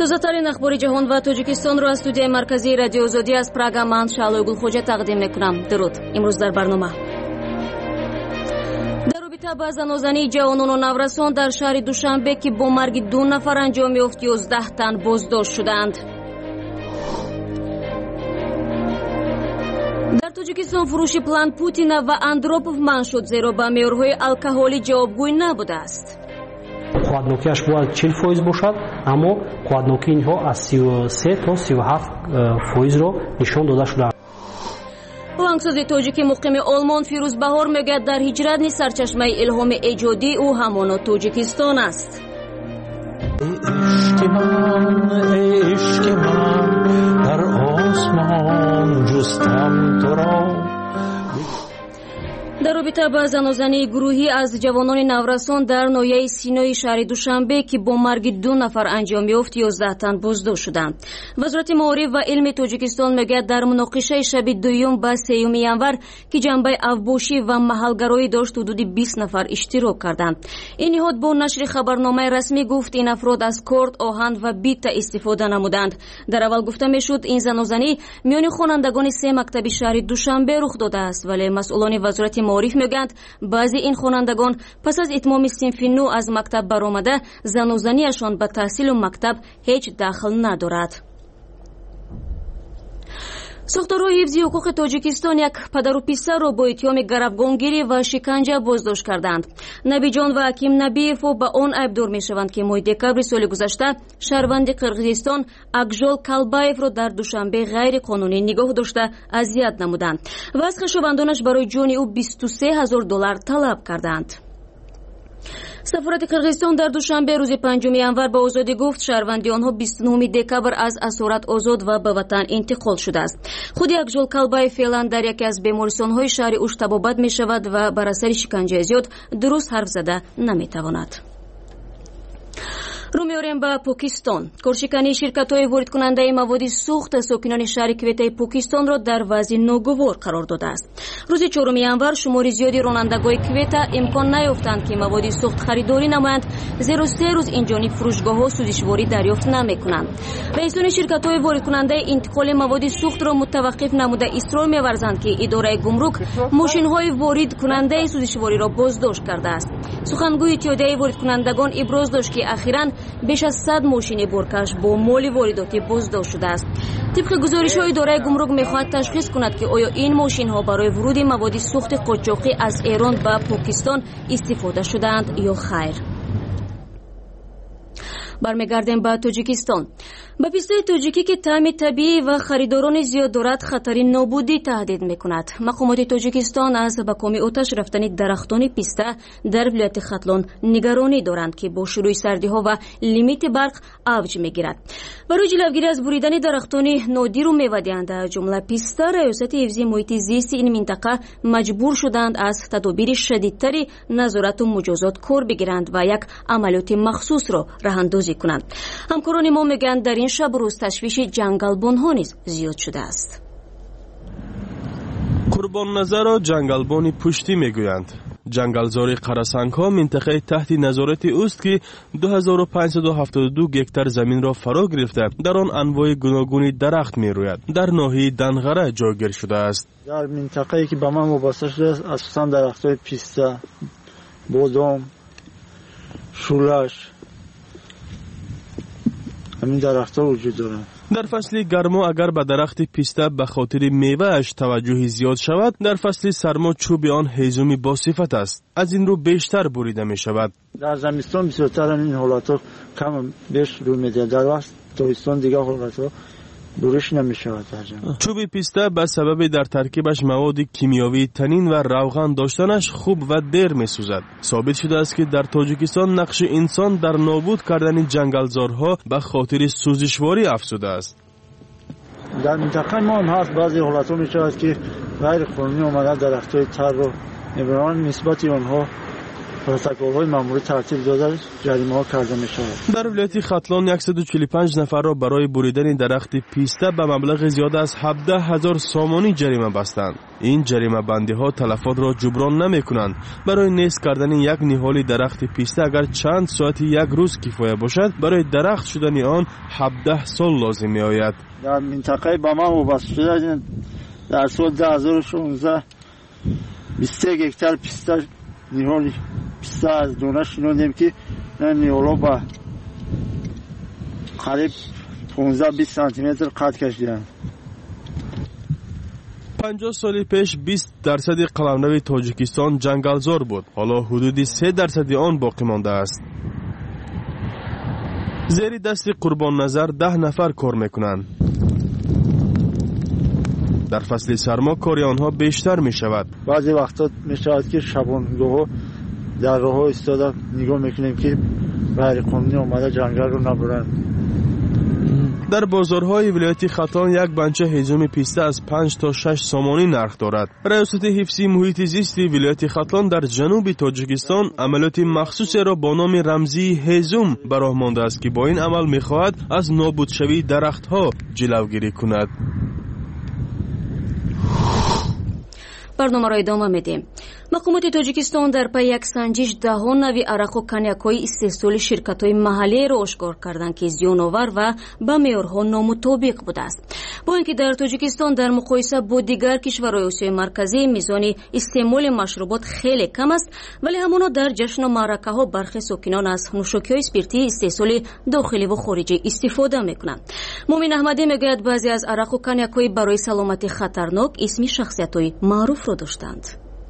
تازه‌ترین اخبار جهان و تاجیکستان را از استودیوی مرکزی رادیو آزادی از پراگ من شعله گلخوجه تقدیم می‌کنم. درود. امروز در برنامه در رابطه با زنازنی جوانان و نورسان در شهر دوشنبه که با مرگ 2 نفر انجام یافت 11 تن بازداشت شدند. در تاجیکستان فروش پلان پوتین و اندروپوف منع شد زیرا به معیارهای الکلی جوابگوی نبوده است. خودنوکیش باید 40% باشد، اما خودنوکی اینها از 33 تا 37% را نشان داده شده. آهنگساز تاجیک مقیم آلمان فیروز بهار میگوید در هجرت نیز سرچشمه الهام ایجادی او همان تاجیکستان است. عشق من در آسمان جستم تو را. در رابطه با زنازنی گروهی از جوانان نورسان در ناحیه سینای شهر دوشنبه که با مرگ 2 نفر انجام یافت 11 تن بازداشت شدند. وزارت معارف و علم تاجیکستان میگوید در مناقشه شب 2 با 3 ینور که جنبه افباشی و محلگرایی داشت حدود 20 نفر اشتراک کردند. این نهاد با نشر خبرنامه رسمی گفت این افراد از کارت، آهن و بیت استفاده نمودند. در اول گفته میشد این زنازنی میان خوانندگان 3 مکتب شهر دوشنبه رخ داده است، ولی مسئولان وزارت معارف میگویند بعضی این خوانندگان پس از اتمام صنف 9 از مکتب برآمده زنازنیشان به تحصیل و مکتب هیچ دخل ندارد. ساختارهای حفظی حقوق تاجیکستان یک پدر و پسر را با اتهام گروگانگیری و شکنجه بازداشت کردند. نبیجان و حکیم نبیف به آن عیبدار میشوند که ماه دکبر سال گذشته شهروند قرقیزستان اکژول کالبایف را در دوشنبه غیر قانونی نگاه داشته اذیت نمودند و از خویشاوندانش برای جان او $23,000 طلب کردند. سفارت قرقیزستان در دوشنبه روز 5 ینور به آزادی گفت شهروندی آنها 29 دکبر از اسارت آزاد و به وطن انتقال شده است. خود اکژول کالبای فعلا در یکی از بیمارستان‌های شهر اوش طبابت می‌شود و بر اثر شکنجه زیاد درست حرف زده نمی‌تواند. رو میاریم به پاکستان. کارشکنی شرکت‌های وارد کننده مواد سوخت ساکنان شهر کویته پاکستان را در وضع ناگوار قرار داده است. روز 4 ینور شمار زیادی رانندگان کویته امکان نیافتند که مواد سوخت خریداری نمایند زیرا 3 روز این جانب فروشگاه‌ها سوزشواری دریافت نمی‌کنند. رئیسان شرکت‌های وارد کننده انتقال مواد سوخت را متوقف نموده اصرار می‌ورزند که اداره گمرک ماشین‌های وارد کننده سوزشواری را بازداشت کرده است. سخنگوی اتحادیه وارد کنندگان ابراز داشت که اخیراً بیش از 100 ماشین بورکش با مال وارداتی بازداشت شده است. طبق گزارش‌های اداره گمرک می‌خواهد تشخیص کند که آیا این ماشین‌ها برای ورود مواد سوخت قاچاقی از ایران به پاکستان استفاده شدند یا خیر. برمیگردیم به تاجیکستان. به پیسته تاجیکی که طعم طبیعی و خریداران زیاد دارد خطر نابودی تهدید میکند. مقامات تاجیکستان از به کام آتش رفتن درختان پیسته در ولایت ختلان نگرانی دارند که با شروع سردی‌ها و لیمیت برق اوج میگیرد. برای جلوگیری از بریدن درختان نادر و میوه‌دهنده از جمله پیسته، ریاست حفظی محیط زیست این منطقه مجبور شدند از تدابیر شدیدتری نظارت و مجازات کار بگیرند و یک عملیات مخصوص را راه‌اندازی کنند. همکاران ما میگن در این شب روز تشویش جنگلبان‌ها نیز زیاد شده است. قربان نظر را جنگلبان پشتی میگویند. جنگلزاری قراسنگ‌ها منطقه تحت نظارت اوست که 2572 گکتار زمین را فرا گرفته در آن انواع گوناگون درخت میروید. در ناحیه دنغره جایگیر شده است. در منطقه‌ای که به من وابسته شده است اساساً درخت‌های پیسته، بادام، شولش، همین درخت‌ها وجود دارند. در فصل گرما اگر به درخت پیسته به خاطر میوه‌اش توجه زیاد شود، در فصل سرما چوب آن هیزمی با صفت است. از این رو بیشتر بریده می شود. در زمستان بسیارتر این حالات‌ها کم بیش روی می‌دهد. در وقت تابستان دیگه حالات‌ها برش نمی شود. چوب پیسته به سبب در ترکیبش مواد کیمیاوی تنین و روغن داشتنش خوب و دیر می سوزد. ثابت شده است که در تاجیکستان نقش انسان در نابود کردن جنگلزارها به خاطر سوزشواری افزوده است. در منطقه ما هم هست بعضی حالات‌ها می شود که غیر قانونی آمده درخت‌های تر رو میبرند، نسبت آنها پروتکل‌های ماموری ترتیب داده جریمه‌ها کرده می‌شود. در ولایت ختلان 145 نفر را برای بریدن درخت پیسته به مبلغ زیاد از 17,000 سامانی جریمه بستند. این جریمه بندی‌ها تلفات را جبران نمی‌کنند. برای نیست کردن یک نهال درخت پیسته اگر چند ساعت یک روز کفایه باشد، برای درخت شدن آن 17 سال لازم می‌آید. در منطقه با ما وابسته شده در سال 2016 23 هکتار پیسته نهال پیسته از دونه شنیدیم که نهال‌ها با قریب 15-20 سانتی متر قد کشیدند. 50 سال پیش 20% قلمرو تاجیکستان جنگلزار بود. حالا حدود 3% آن باقی مانده است. زیر دست قربان نظر 10 نفر کار میکنند. در فصل سرما کاری آنها بیشتر می شود. بعضی وقتا می شود که شبانگاه در راه ایستاده نگاه میکنیم که غیر قانونی آمده جنگل رو نبرند. در بازارهای ولایت ختلان یک بنچه هیزم پیسته از 5 تا 6 سامانی نرخ دارد. ریاست حفظی محیط زیست ولایت ختلان در جنوب تاجیکستان عملیات مخصوصی را با نام رمزی هیزم به راه مانده است که با این عمل می‌خواهد از نابود شوی درخت‌ها جلوگیری کند. برنامه را ادامه میدیم. مقامات تاجیکستان در پی یک سنجش دهان نوی عرق و کنیاک‌های استحصال شرکت‌های محلی را آشکار کردند که زیان‌آور و به معیارها نامطابق بوده است. با اینکه در تاجیکستان در مقایسه با دیگر کشورهای آسیای مرکزی میزان استعمال مشروبات خیلی کم است، ولی همانا در جشن و معرکه‌ها برخی ساکنان از نوشاکی‌های اسپریتی استحصال داخلی و خارجی استفاده می‌کنند. مومن احمدی میگوید بعضی از عرق و کنیاک‌های برای سلامتی خطرناک اسم شخصیت‌های معروف را داشتند.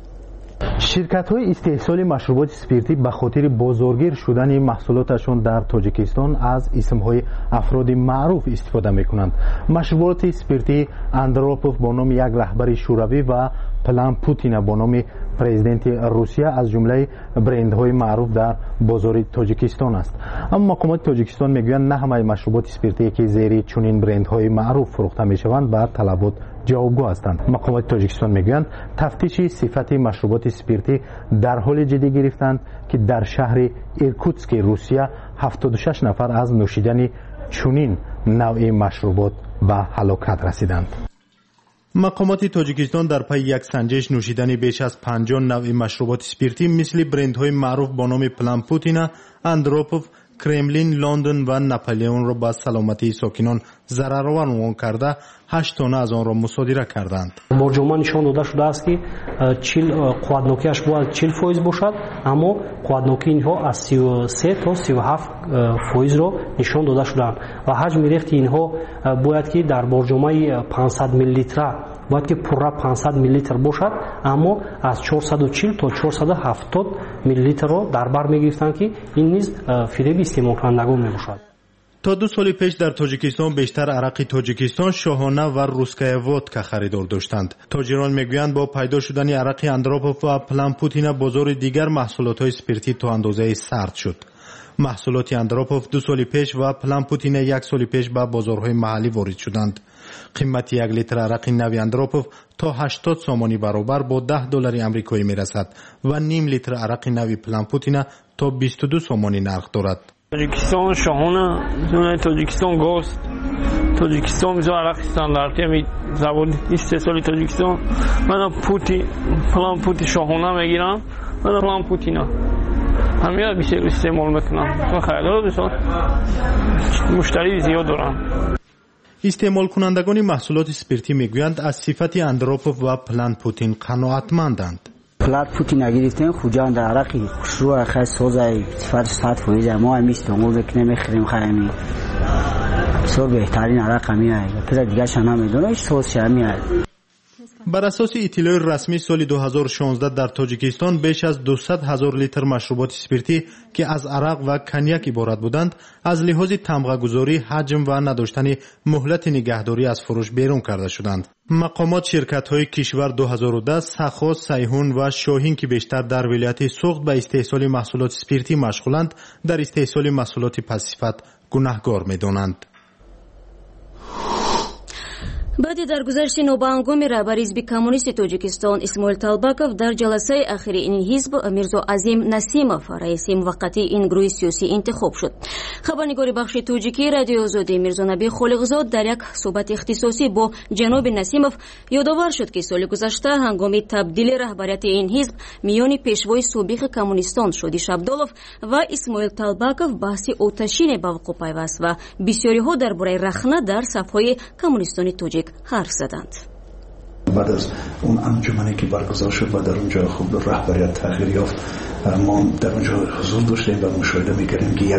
شرکت‌های استحصال مشروبات اسپریتی به خاطر بازارگیر شدن محصولاتشان در تاجیکستان از اسم‌های افراد معروف استفاده می‌کنند. مشروبات اسپریتی اندروپوف با نام یک رهبر شوروی و پلان پوتین با نام پرزیدنت روسیه از جمله برندهای معروف در بازار تاجیکستان است. اما مقامات تاجیکستان میگویند نه همه مشروبات اسپریتی که زیر چنین برندهای معروف فروخته میشوند به طلبات جوابگو هستند. مقامات تاجیکستان میگویند تفتیش صفت مشروبات اسپریتی در حال جدی گرفتند که در شهر ایرکوتسک روسیه 76 نفر از نوشیدن چنین نوع مشروبات به هلاکت رسیدند. مقامات تاجیکستان در پی یک سنجش نوشیدن بیش از 50 نوع مشروبات اسپریتی مثل برندهای معروف با نام پلان پوتینا، اندروپوف، کرملین، لندن و ناپلیون را به سلامتی ساکنان ضررآور عنوان کرده 8 تن از آن را مصادره کردند. برجام نشان داده شده است که قوتناکیش باید 40% باشد، اما قوتناکی اینها از 33 تا 37% را نشان داده شدند و حجم ریخت اینها باید که در برجام 500 میلی لیتر باید که پورا 500 میلی لیتر باشد، اما از 440 تا 470 میلی لیتر را در بر میگیرند که این نیز فریب استعمال کنندگان میباشد. تا 2 سال پیش در تاجیکستان بیشتر عرق تاجیکستان شاهانه و روسکای ودکا خریدار داشتند. تاجران میگویند با پیدا شدن عرق اندروپوف و پلان پوتینا بازار دیگر محصولات اسپریتی تا اندازه سرد شد. محصولات اندروپوف 2 سال پیش و پلان پوتینا 1 سال پیش به بازارهای محلی وارد شدند. قیمت 1 لیتر عرق نوی اندروپوف تا 80 سامانی برابر با $10 آمریکایی میرسد و نیم لیتر عرق نوی پلان پوتینا تا 22 سامانی نرخ دارد. تاجیکستان شاهانه زمین تاجیکستان گوست تاجیکستان میزان عرق استانداردی می زبان استحصال تاجیکستان من پلان پوتی شاهانه میگیرم من پلان پوتینا همین بیشتر استعمال میکنم تو خیلی دوستان مشتری زیاد دارم. استعمال کنندگان محصولات اسپریتی میگویند از صفت اندروپوف و پلان پوتین قناعتمندند. پلان پوتین گرفتن خوجان در عرقی خوشرو خاص سوزای صفات ساعت فویزه ما همیست دنگل بکنه میخریم خیمی بسیار بهترین عرق همیه پس دیگه شما میدونه ایش سوز همیه. بر اساس اطلاع رسمی سال 2016 در تاجیکستان بیش از 200,000 لیتر مشروبات اسپریتی که از عرق و کنیاک عبارت بودند از لحاظ تمغه‌گذاری، حجم و نداشتن مهلت نگهداری از فروش بیرون کرده شدند. مقامات شرکت‌های کشور 2010 سخا، سیهون و شاهین که بیشتر در ولایت سوخت به استحصال محصولات اسپریتی مشغولند در استحصال محصولات پس‌صفت گناهکار می‌دانند. баъди даргузашти нобаҳангоми раҳбари ҳизби коммунисти тоҷикистон исмоил талбаков дар ҷаласаи ахири ин ҳизб мирзо азим насимов раиси муваққатии ин гурӯҳи сиёсӣ интихоб шуд. хабарнигори бахши тоҷикии радиои озодӣ мирзонабӣ холиқзод дар як суҳбати ихтисосӣ бо ҷаноби насимов ёдовар шуд ки соли гузашта ҳангоми табдили раҳбарияти ин ҳизб миёни пешвои собиқи коммунистон шодӣ шабдолов ва исмоил талбаков баҳси оташине ба вуқӯъ пайваст ва бисёриҳо дар бораи рахна дар сафҳои коммунистони тоҷик حرف زدند. بعد از اون انجمنی که برگزار شد و در اونجا خب رهبریت تغییر یافت، ما در اونجا حضور داشتیم و مشاهده می‌کردیم که یک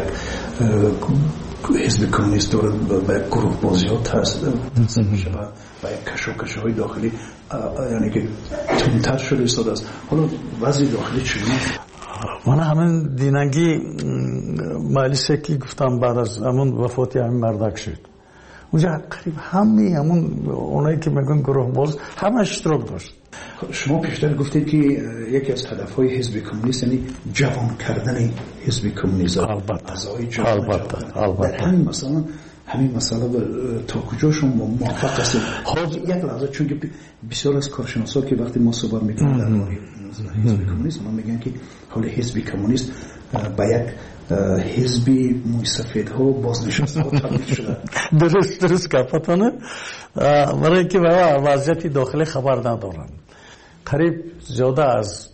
حزب کمونیست داره به یک گروه بازیات هست میشه و یک کشاکش‌های داخلی یعنی که تندتر شده ایستاده است. حالا وضع داخلی چگونه؟ من همین دینگی مجلسی که گفتم بعد از همون وفات همین مردک شد، اونجا قریب همون اونایی که میگن گروه باز همه اشتراک داشت. شما پیشتر گفتید که یکی از هدفهای حزب کمونیست یعنی جوان کردن حزب کمونیست. البته. همین مسئله تا کجا شما موافق هستید؟ یک لحظه، چون که بسیار از کارشناسا که وقتی ما صحبت میکنیم در مورد حزب کمونیست ما میگن که حال حزب کمونیست با یک حزبی موی سفید ها بازنشسته ها تبدیل شده. درست گفتانه. برای اینکه وضعیت داخلی خبر ندارن. قریب زیاده از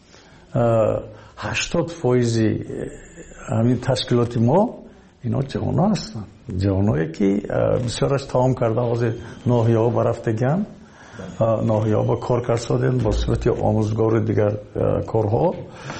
80% همین تشکیلات ما اینا جوان هستن. جوانایی که بسیارش تمام کرده از ناحیه ها برفتگان، ناحیه ها با کار کرد با صورت آموزگار دیگر کارها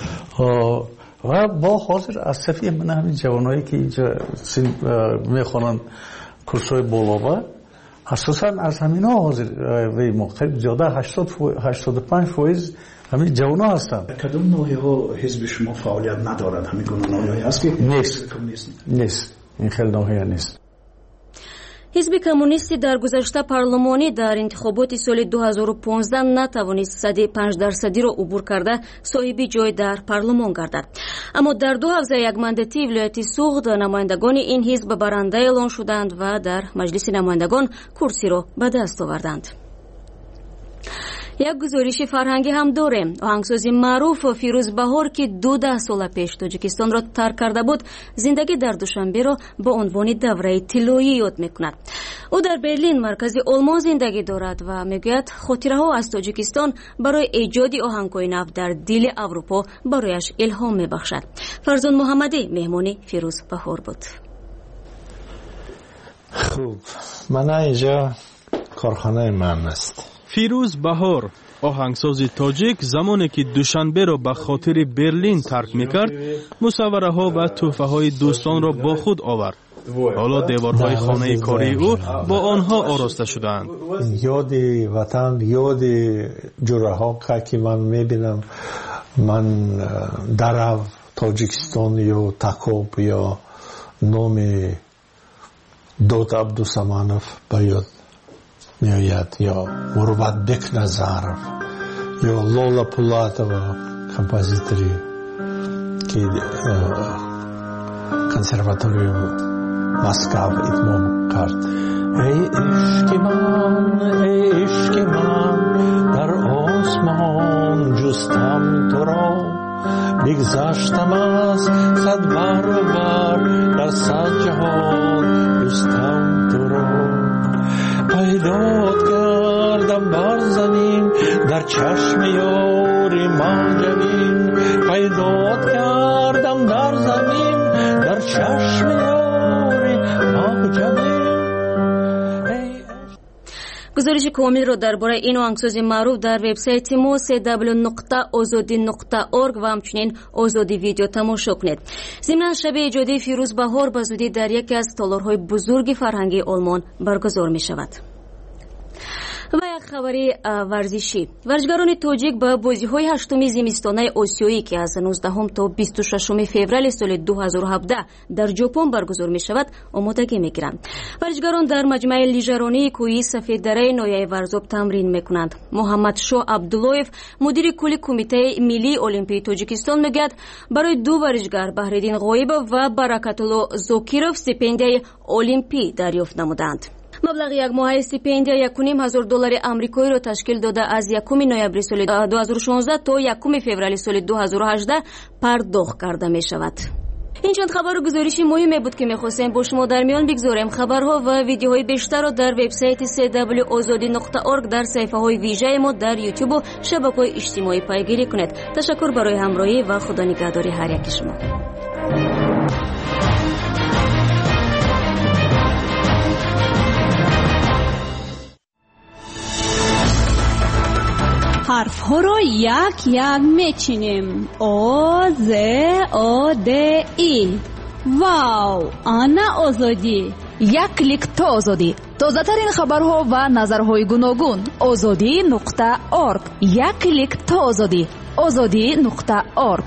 و با حاضر از صفی من همین جوانایی که اینجا میخوانن کورسای بالا اساسا از همین ها حاضر وی مختلف زیاده 85% همین جوان ها هستن. کدوم ناحیه ها حزب شما فعالیت ندارد؟ همین گونه ناحیه هست که نیست. این خیلی ناحیه نیست. ҳизби коммунисти дар гузашта парлумонӣ дар интихоботи соли 2015 натавонист 5%-ро убур карда соҳиби ҷой дар парлумон гардад. аммо дар 2 ҳавзаи якмандатии вилояти суғд намояндагони ин ҳизб баранда эълон шуданд ва дар маҷлиси намояндагон курсиро ба даст оварданд. як гузориши фарҳангӣ ҳам дорем. оҳангсози маъруф фирӯз баҳор ки 12 сола пеш тоҷикистонро тарк карда буд, зиндагӣ дар душанберо бо унвони давраи тиллоӣ ёд мекунад. ӯ дар берлин, маркази олмон зиндагӣ дорад ва мегӯяд хотираҳо аз тоҷикистон барои эҷоди оҳангҳои нав дар дили аврупо барояш илҳом мебахшад. фарзон муҳаммадӣ меҳмони фирӯз баҳор буд. хуб, мана инҷа корхонаи ман аст. фирӯз баҳор, оҳангсози тоҷик, замоне ки душанберо ба хотири берлин тарк мекард, мусаввараҳо ва тӯҳфаҳои дӯстонро бо худ овард. ҳоло деворҳои хонаи кории ӯ бо онҳо ороста шудаанд. ёди ватан, ёди ҷураҳо ки ман мебинам, ман дарав тоҷикистон ё такоб ё номи дод абдусаманов ба ёд меояд, ё мурувватбек назаров ё лола пулатова, композитори ки консерватории Москва итмом кард. ای عشق من در آسمان جستم تو را، بگذشتم از 100 برابر در 100 جهان جستم تو را. پیدات کردم بر زمین در چشم یاری موجبین، پیدات کردم در زمین در چشم یاری موجبین. гузориши комилро дар бораи ин оҳангсози маъруф дар вебсайти мо www.ozodi.org ва ҳамчунин озоди видео тамошо кунед. зимнан шаби эҷодии фирӯз баҳор ба зудӣ дар яке аз толорҳои бузурги фарҳангии олмон баргузор мешавад. ва як хабари варзишӣ. варзишгарони тоҷик ба бозиҳои 8-уми зимистонаи осиёӣ ки аз 19 то 26 феврали соли 2017 дар ҷопон баргузор мешавад омодагӣ мегиранд. варзишгарон дар маҷмӯаи лижаронии кӯҳии сафеддараи ноҳияи варзоб тамрин мекунанд. муҳаммадшоҳ абдуллоев, мудири кулли кумитаи миллии олимпии тоҷикистон мегӯяд, барои 2 варзишгар Баҳриддин Ғоибов ва Баракатулло Зокиров стипендияи олимпӣ дарёфт намуданд. مبلغ یک ماهه استیپندیا $1,500 آمریکایی را تشکیل داده از 1 نوامبر سال 2016 تا 1 فوریه سال 2018 پرداخت کرده می شود. این چند خبر و گزارشی مهمی بود که می‌خواستیم با شما در میان بگذاریم. خبرها و ویدیوهای بیشتر را در وبسایت cwazadi.org در صفحه‌های ویژه ما در یوتیوب و شبکه‌های اجتماعی پیگیری کنید. تشکر برای همراهی و خدا نگهداری هر یک شما. حرف ها رو یک یک میچینیم. آ ز آ د ای. واو، آنا آزادی. یک کلیک تا آزادی. تازه ترین خبرها و نظرهای گوناگون. azadi.org. یک کلیک تا آزادی. azadi.org.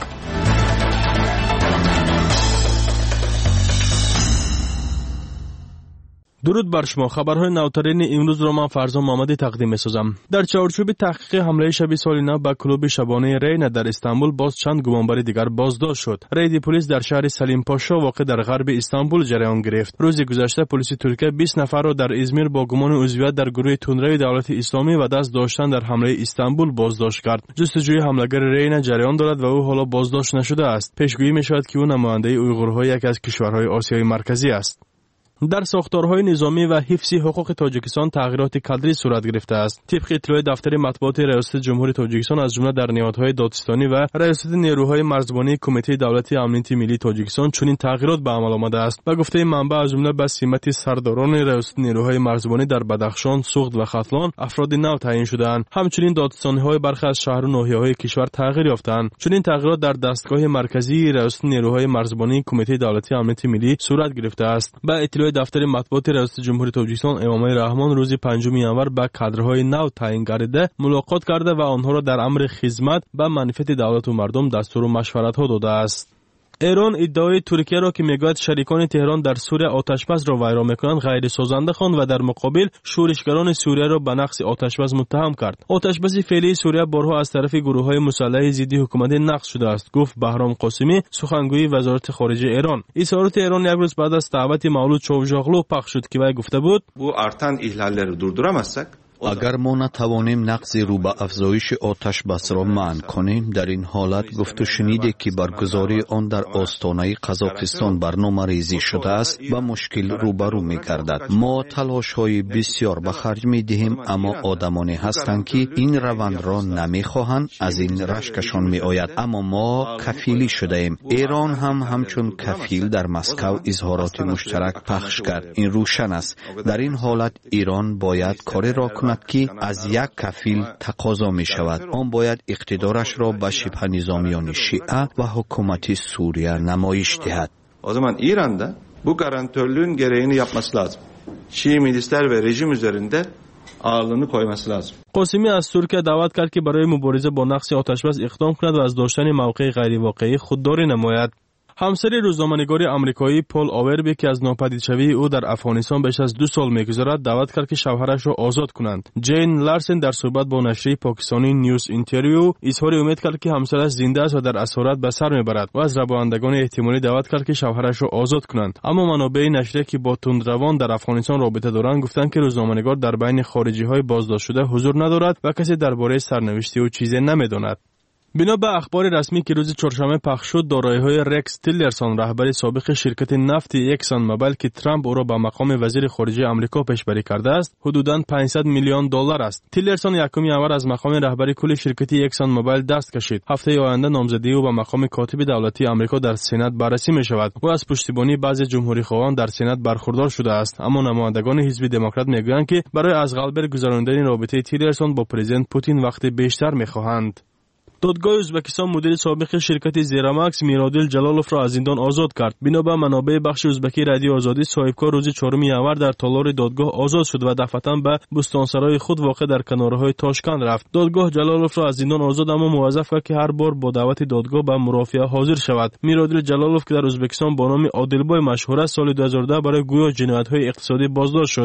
درود بر شما. خبرهای نوترین امروز را من فرزان محمدی تقدیم می‌سازم. در چارچوب تحقیق حمله شب سالیانه به کلوب شبانه رینا در استانبول باز چند گمانبر دیگر بازداشت شد. رید پلیس در شهر سلیم پاشا واقع در غرب استانبول جریان گرفت. روز گذشته پلیس ترکیه 20 نفر را در ازمیر با گمان عضویت در گروه تندروی دولت اسلامی و دست داشتن در حمله استانبول بازداشت کرد. جستجوی حملهگر رینا جریان دارد و او حالا بازداشت نشده است. پیشگویی می‌شود که او نماینده اویغورهای یکی از کشورهای آسیای مرکزی است. در ساختارهای نظامی و حفظ حقوق تاجیکستان تغییرات کادری صورت گرفته است. طبق اطلاع دفتر مطبوعات ریاست جمهوری تاجیکستان از جمله در نهادهای دادستانی و ریاست نیروهای مرزبانی کمیته دولتی امنیت ملی تاجیکستان چنین تغییرات به عمل آمده است. به گفته منبع از جمله به سمت سرداران ریاست نیروهای مرزبانی در بدخشان، سوخت و ختلان افراد نو تعیین شده‌اند. همچنین دادستانی‌های برخی از شهر و ناحیه‌های کشور تغییر یافته‌اند. چنین تغییرات در دستگاه مرکزی ریاست نیروهای مرزبانی کمیته دولتی امنیت ملی صورت گرفته است. به دفتر مطبوعات ریاست جمهوری تاجیکستان امامه رحمان روز 5 ینور با کادرهای نو تعیین گردیده ملاقات کرده و آنها را در امر خدمت به منفعت دولت و مردم دستور و مشورت‌ها داده است. ایران ادعای ترکیه را که میگوید شریکان تهران در سوریه آتشبس را ویران میکنند غیر سازنده خواند و در مقابل شورشگران سوریه را به نقض آتشبس متهم کرد. آتشبس فعلی سوریه بارها از طرف گروه‌های مسلح ضد حکومت نقض شده است، گفت بهرام قاسمی سخنگوی وزارت خارجه ایران. اظهارات ایران یک روز بعد از دعوت مولود چاوشاغلو پخش شد که وی گفته بود: bu artan ihlalleri durduramazsak اگر ما نتوانیم نقض رو به افزایش آتش بس را منع کنیم، در این حالت گفت و شنیده که برگزاری آن در آستانه قزاقستان برنامه ریزی شده است به مشکل روبرو می گردد. ما تلاش های بسیار به خرج می دهیم، اما آدمانی هستند که این روند را نمی خواهند، از این رشکشان می آید. اما ما کفیلی شده ایم. ایران هم همچون کفیل در مسکو اظهارات مشترک پخش کرد. این روشن است. در این حالت ایران باید کاری را که از یک کفیل تقاضا می شود. آن باید اقتدارش را به شبه نظامیان شیعه و حکومت سوریه نمایش دهد. O zaman İran'da bu garantörlüğün gereğini yapması lazım. Şii milisler ve rejim üzerinde ağırlığını koyması lazım. قاسمی از ترکیه دعوت کرد که برای مبارزه با نقض آتشبس اقدام کند و از داشتن موقع غیر واقعی خودداری نماید. همسر روزنامه‌نگار آمریکایی پول آوربی که از ناپدیدشوی او در افغانستان بیش از 2 سال می‌گذرد دعوت کرد که شوهرش را آزاد کنند. جین لارسن در صحبت با نشریه پاکستانی نیوز اینتریو اظهار امید کرد که همسرش زنده است و در اسارت به سر میبرد و از ربایندگان احتمالی دعوت کرد که شوهرش را آزاد کنند. اما منابع نشریه که با تندروان در افغانستان رابطه دارند گفتند که روزنامه‌نگار در بین خارجی‌های بازداشت شده حضور ندارد و کسی درباره سرنوشت او چیزی نمی‌داند. بنا به اخبار رسمی که روز چهارشنبه پخش شد، دارایی‌های رکس تیلرسون رهبر سابق شرکت نفت اکسون موبیل که ترامپ او را به مقام وزیر خارجه آمریکا پیشبری کرده است، حدوداً $500 میلیون است. تیلرسون 1 ینور از مقام رهبری کل شرکت اکسون موبیل دست کشید. هفته آینده نامزدی او به مقام کاتب دولتی آمریکا در سنا بررسی می‌شود. او از پشتیبانی بعضی جمهوری‌خواهان در سنا برخوردار شده است، اما نمایندگان حزب دموکرات می‌گویند که برای از قلب گذراندن رابطه تیلرسون با پرزیدنت پوتین وقت بیشتر می‌خواهند. دادگاه ازبکستان مدیر سابق شرکت زیراماکس میرادل جلالوف را از زندان آزاد کرد. بنا به منابع بخش ازبکی رادیو آزادی، صاحبکار روز 4 ینور در تالار دادگاه آزاد شد و دفعتاً به بستانسرای خود واقع در کنارهای تاشکند رفت. دادگاه جلالوف را از زندان آزاد اما موظف کرد که هر بار با دعوت دادگاه به مرافعه حاضر شود. میرادل جلالوف که در ازبکستان با نام عادلبای مشهور است، سال 2010 برای گویا جنایت‌های اقتصادی بازداشت شد.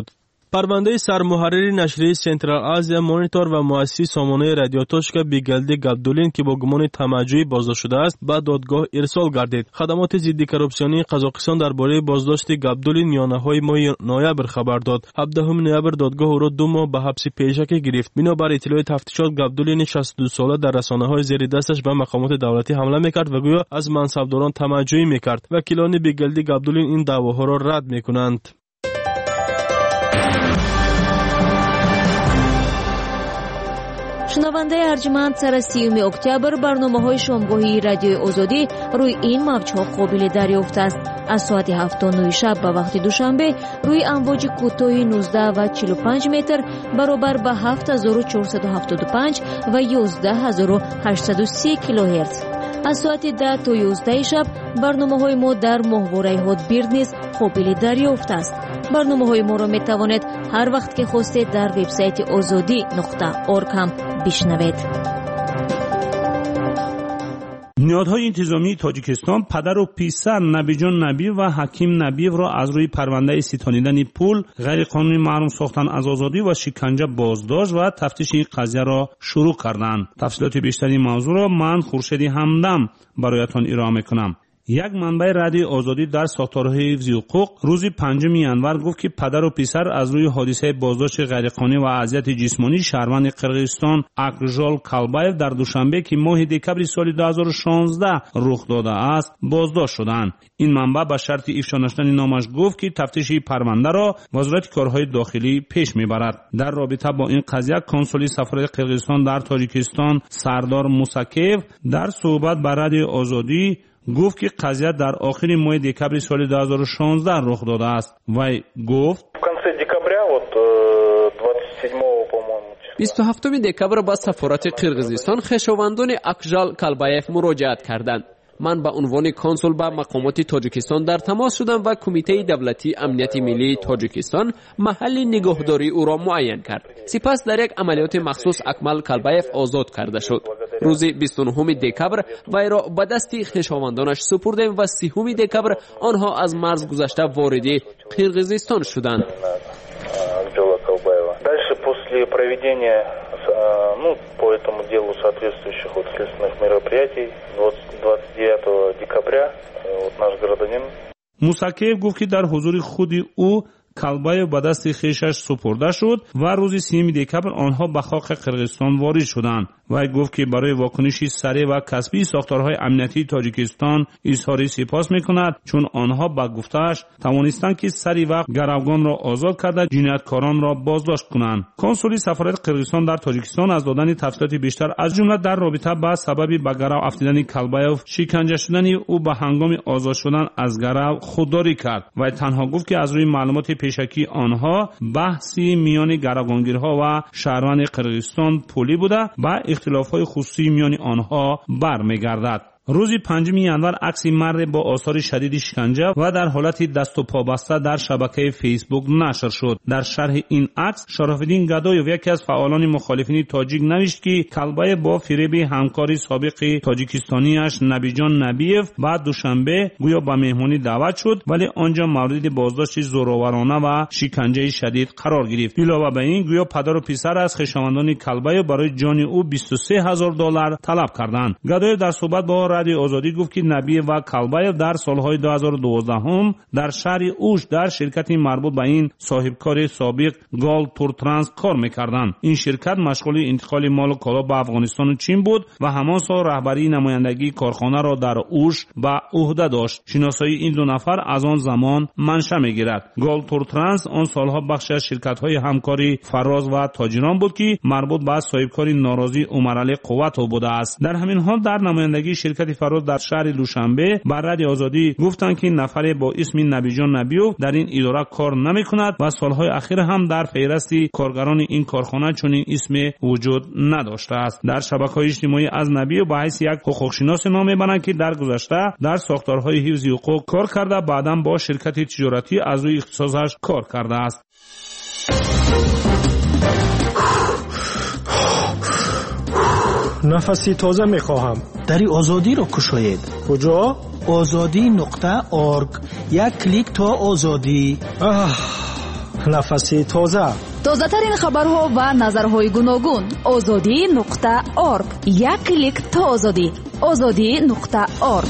پرونده سرمحرر نشریه سنترال آسیا مانیتور و مؤسس سامانه رادیو توشکا بیگلدی گابدولین که با گمان تمجید بازداشت شده است به دادگاه ارسال گردید. خدمات ضد کروپسیونی قزاقستان درباره بازداشت گابدولین میانه‌های ماه نوامبر خبر داد. 17 نوامبر دادگاه او را 2 ماه به حبس پیشکی گرفت. بنابر اطلاع تفتیشات گابدولین 62 ساله در رسانه‌های زیر دستش به مقامات دولتی حمله می‌کرد و گویا از منصبداران تمجید می‌کرد. وکیلان بیگلدی گابدولین این دعواها را رد می‌کنند. شنونده ارجمند سر 30 اکتبر برنامه‌های شامگاهی رادیوی آزادی روی این موج‌ها قابل دریافت است. از ساعت 7:09 شب به وقت دوشنبه روی امواج کوتاه 19 و 45 متر برابر به 7475 و 11830 کیلوهرتز. از ساعت 10 تا 11 شب برنامه‌های ما در ماهواره هاتبیرد نیز قابل دریافت است. برنامه‌های ما را می‌توانید هر وقت که خواستید در وبسایت azadi.org هم بشنوید. نهادهای انتظامی تاجیکستان پدر و پسر نبیجان نبیو و حکیم نبیو را از روی پرونده ستانیدن پول، غیرقانونی محروم ساختن از آزادی و شکنجه بازداشت و تفتیش این قضیه را شروع کردند. تفصیلات بیشتری موضوع را من خورشیدی همدم برایتان ارائه میکنم. یک منبع رادیو آزادی در ساختارهای حفظ حقوق روز 5 ینور گفت که پدر و پسر از روی حادثه بازداشت غیرقانونی و اذیت جسمانی شهروند قرقیزستان اکژال کالبایف در دوشنبه که ماه دکبر سال 2016 رخ داده است بازداشت شدند. این منبع به شرط افشا نشدن نامش گفت که تفتیش پرونده را وزارت کارهای داخلی پیش میبرد. در رابطه با این قضیه کنسول سفارت قرقیزستان در تاجیکستان سردار موساکیف در صحبت با رادیو آزادی گفت که قضیه در آخر ماه دکبر سال 2016 رخ داده است. وی گفت 27 دکبر با سفارت قرقیزستان خویشاوندان اکژال کالبایف مراجعت کردند. من به عنوان کنسول با مقامات تاجیکستان در تماس شدم و کمیته دولتی امنیت ملی تاجیکستان محل نگهداری او را معین کرد. سپس در یک عملیات مخصوص اکمل کالبایف آزاد کرده شد. روز 29 دکبر وی را به دست خویشاوندانش سپردیم و 30 دکبر آنها از مرز گذشته وارد قرقیزستان شدند. После проведения по этому делу соответствующих следственных мероприятий 29 декабря наш гражданин موساکیف گفت که در حضور خود او کالبایف به دست خویشش سپرده شد و روز 3 دکبر آنها به خاک قرقیزستان وارد شدند. و گفت که برای واکنشی سریع و کسبی ساختارهای امنیتی تاجیکستان اظهار سپاس می‌کند، چون آنها به گفته‌اش توانستند که سریع وقت گروگان را آزاد کرده جنایتکاران را بازداشت کنند. کنسول سفارت قرقیزستان در تاجیکستان از دادن تفصیلات بیشتر از جمله در رابطه با سبب به گرو افتادن کالبایف شکنجه شدن او به هنگام آزاد شدن از گرو خودداری کرد و تنها گفت که از روی معلومات پیشکی آنها بحثی میان گروگانگیرها و شهروند قرقیزستان پولی بوده و اختلاف‌های خصوصی میان آنها برمیگردد. روز 5 ینور عکسی مرد با آثار شدید شکنجه و در حالت دست و پا بسته در شبکه فیسبوک نشر شد. در شرح این عکس شراف‌الدین گدایوف یکی از فعالان مخالفین تاجیک نوشت که کالبایف با فریب همکاری سابق تاجیکستانیش نبیجان نبیف بعد دوشنبه گویا به مهمانی دعوت شد، ولی آنجا مورد بازداشت زورآورانه و شکنجه شدید قرار گرفت. علاوه بر این گویا پدر و پسر از خویشاوندان کالبایف برای جان او $23,000 طلب کردند. گدایوف در صحبت با رادیو آزادی گفت که نبی و کالبایف در سالهای 2012 در شهر اوش در شرکتی مربوط به این صاحبکار سابق گال تور ترانس کار می‌کردند. این شرکت مشغول انتقال مال و کالا به افغانستان و چین بود و همان سال رهبری نمایندگی کارخانه را در اوش به عهده داشت. شناسایی این دو نفر از آن زمان منشأ می‌گیرد. گال تور ترانس آن سالها بخشی از شرکت‌های همکاری فراز و تاجران بود که مربوط به صاحبکار ناراضی عمرعلی قوتو بوده است. در همین حال در نمایندگی شرکت فراز در شهر دوشنبه بر رادیو آزادی گفتند که نفری با اسم نبیجان نبیو در این اداره کار نمی‌کند و سالهای اخیر هم در فهرست کارگران این کارخانه چنین اسم وجود نداشته است. در شبکه‌های اجتماعی از نبیو به حیث یک حقوقشناس نام می‌برند که در گذشته در ساختارهای حفظ حقوق کار کرده، بعداً با شرکت تجارتی از روی اختصاصش کار کرده است. نفسی تازه میخواهم. دری آزادی را کشاید. کجا؟ azadi.org. یک کلیک تا آزادی. нафаси тоза. тозатарин хабарҳо ва назарҳои гуногун. озодӣ.орг. як клик то озодӣ. озодӣ.орг.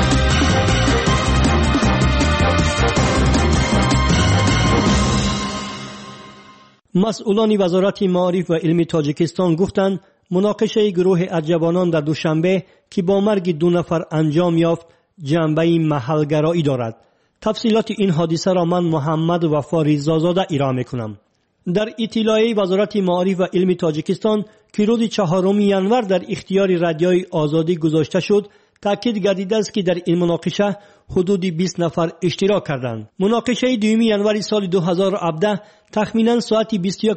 مسئولان وزارت معارف و علم تاجیکستان گفتند مناقشه گروه از جوانان در دوشنبه که با مرگ 2 نفر انجام یافت جنبه محلگرایی دارد. تفصیلات این حادثه را من محمد وفا ریزازاده ارائه میکنم. در اطلاعیه وزارت معارف و علم تاجیکستان که روز 4 ینور در اختیار رادیوی آزادی گذاشته شد، تاکید گردیده است که در این مناقشه حدود 20 نفر اشتراک کردند. مناقشه 2 ینور سال 2017 تخمینا ساعت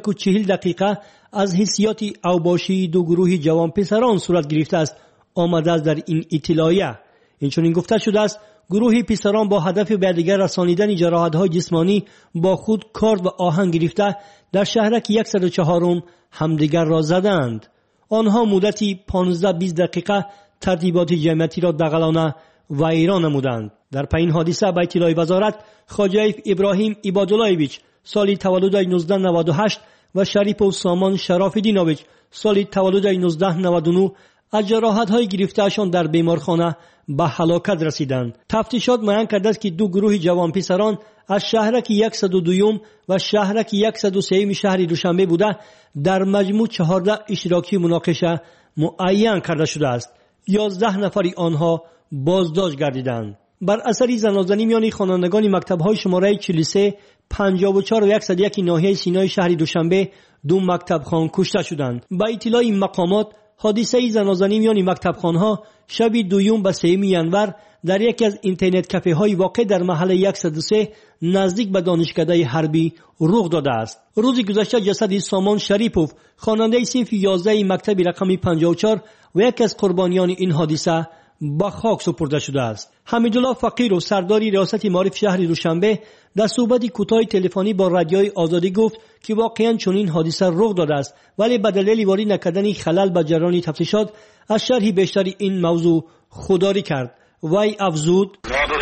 21:40 از حیثیت اوباشی 2 گروه جوان پسران صورت گرفته است. آمده است در این اطلاعیه. اینچنین گفته شده است گروه پسران با هدف به دیگر رسانیدن جراحت‌های جسمانی با خود کارد و آهن گرفته در شهرک 104 همدیگر را زدند. آنها مدتی 15-20 دقیقه ترتیبات جمعیتی را دغلانه و ایران نمودند. در پایین حادثه به اطلاع وزارت خواجه ابراهیم عباداللهویچ سال تولد 1998 و شریف سامان شراف‌الدینویچ سال تولد 1999 از جراحت‌های گرفته‌شان در بیمارخانه به هلاکت رسیدند. تفتیشات معین کرده است که 2 گروه جوان پسران از شهرک 102 و شهرک 103 شهر دوشنبه بوده در مجموع 14 اشتراکی مناقشه معین کرده شده است. 11 نفر آنها بازداشت گردیدند. بر اثر زنازنی میان خوانندگان مکتب‌های شماره 43 54 و 101 ناحیه سینای شهر دوشنبه 2 مکتبخوان کشته شدند. با اطلاع این مقامات حادثه زنازنی میان مکتبخوان‌ها شب 2 و 3 ینور در یکی از اینترنت کافه های واقع در محله 103 نزدیک به دانشکده حربی رخ داده است. روز گذشته جسد سامان شریپوف خواننده صنف 11 مکتب رقم 54 و یکی از قربانیان این حادثه به خاک سپرده شده است. حمیدالله فقیر و سرداری ریاست معارف شهر دوشنبه در صحبت کوتاه تلفنی با رادیوی آزادی گفت که واقعا چنین حادثه رخ داده است، ولی به دلیل وارد نکردن خلل به جریان تفتیشات از شرح بیشتری این موضوع خودداری کرد. وی افزود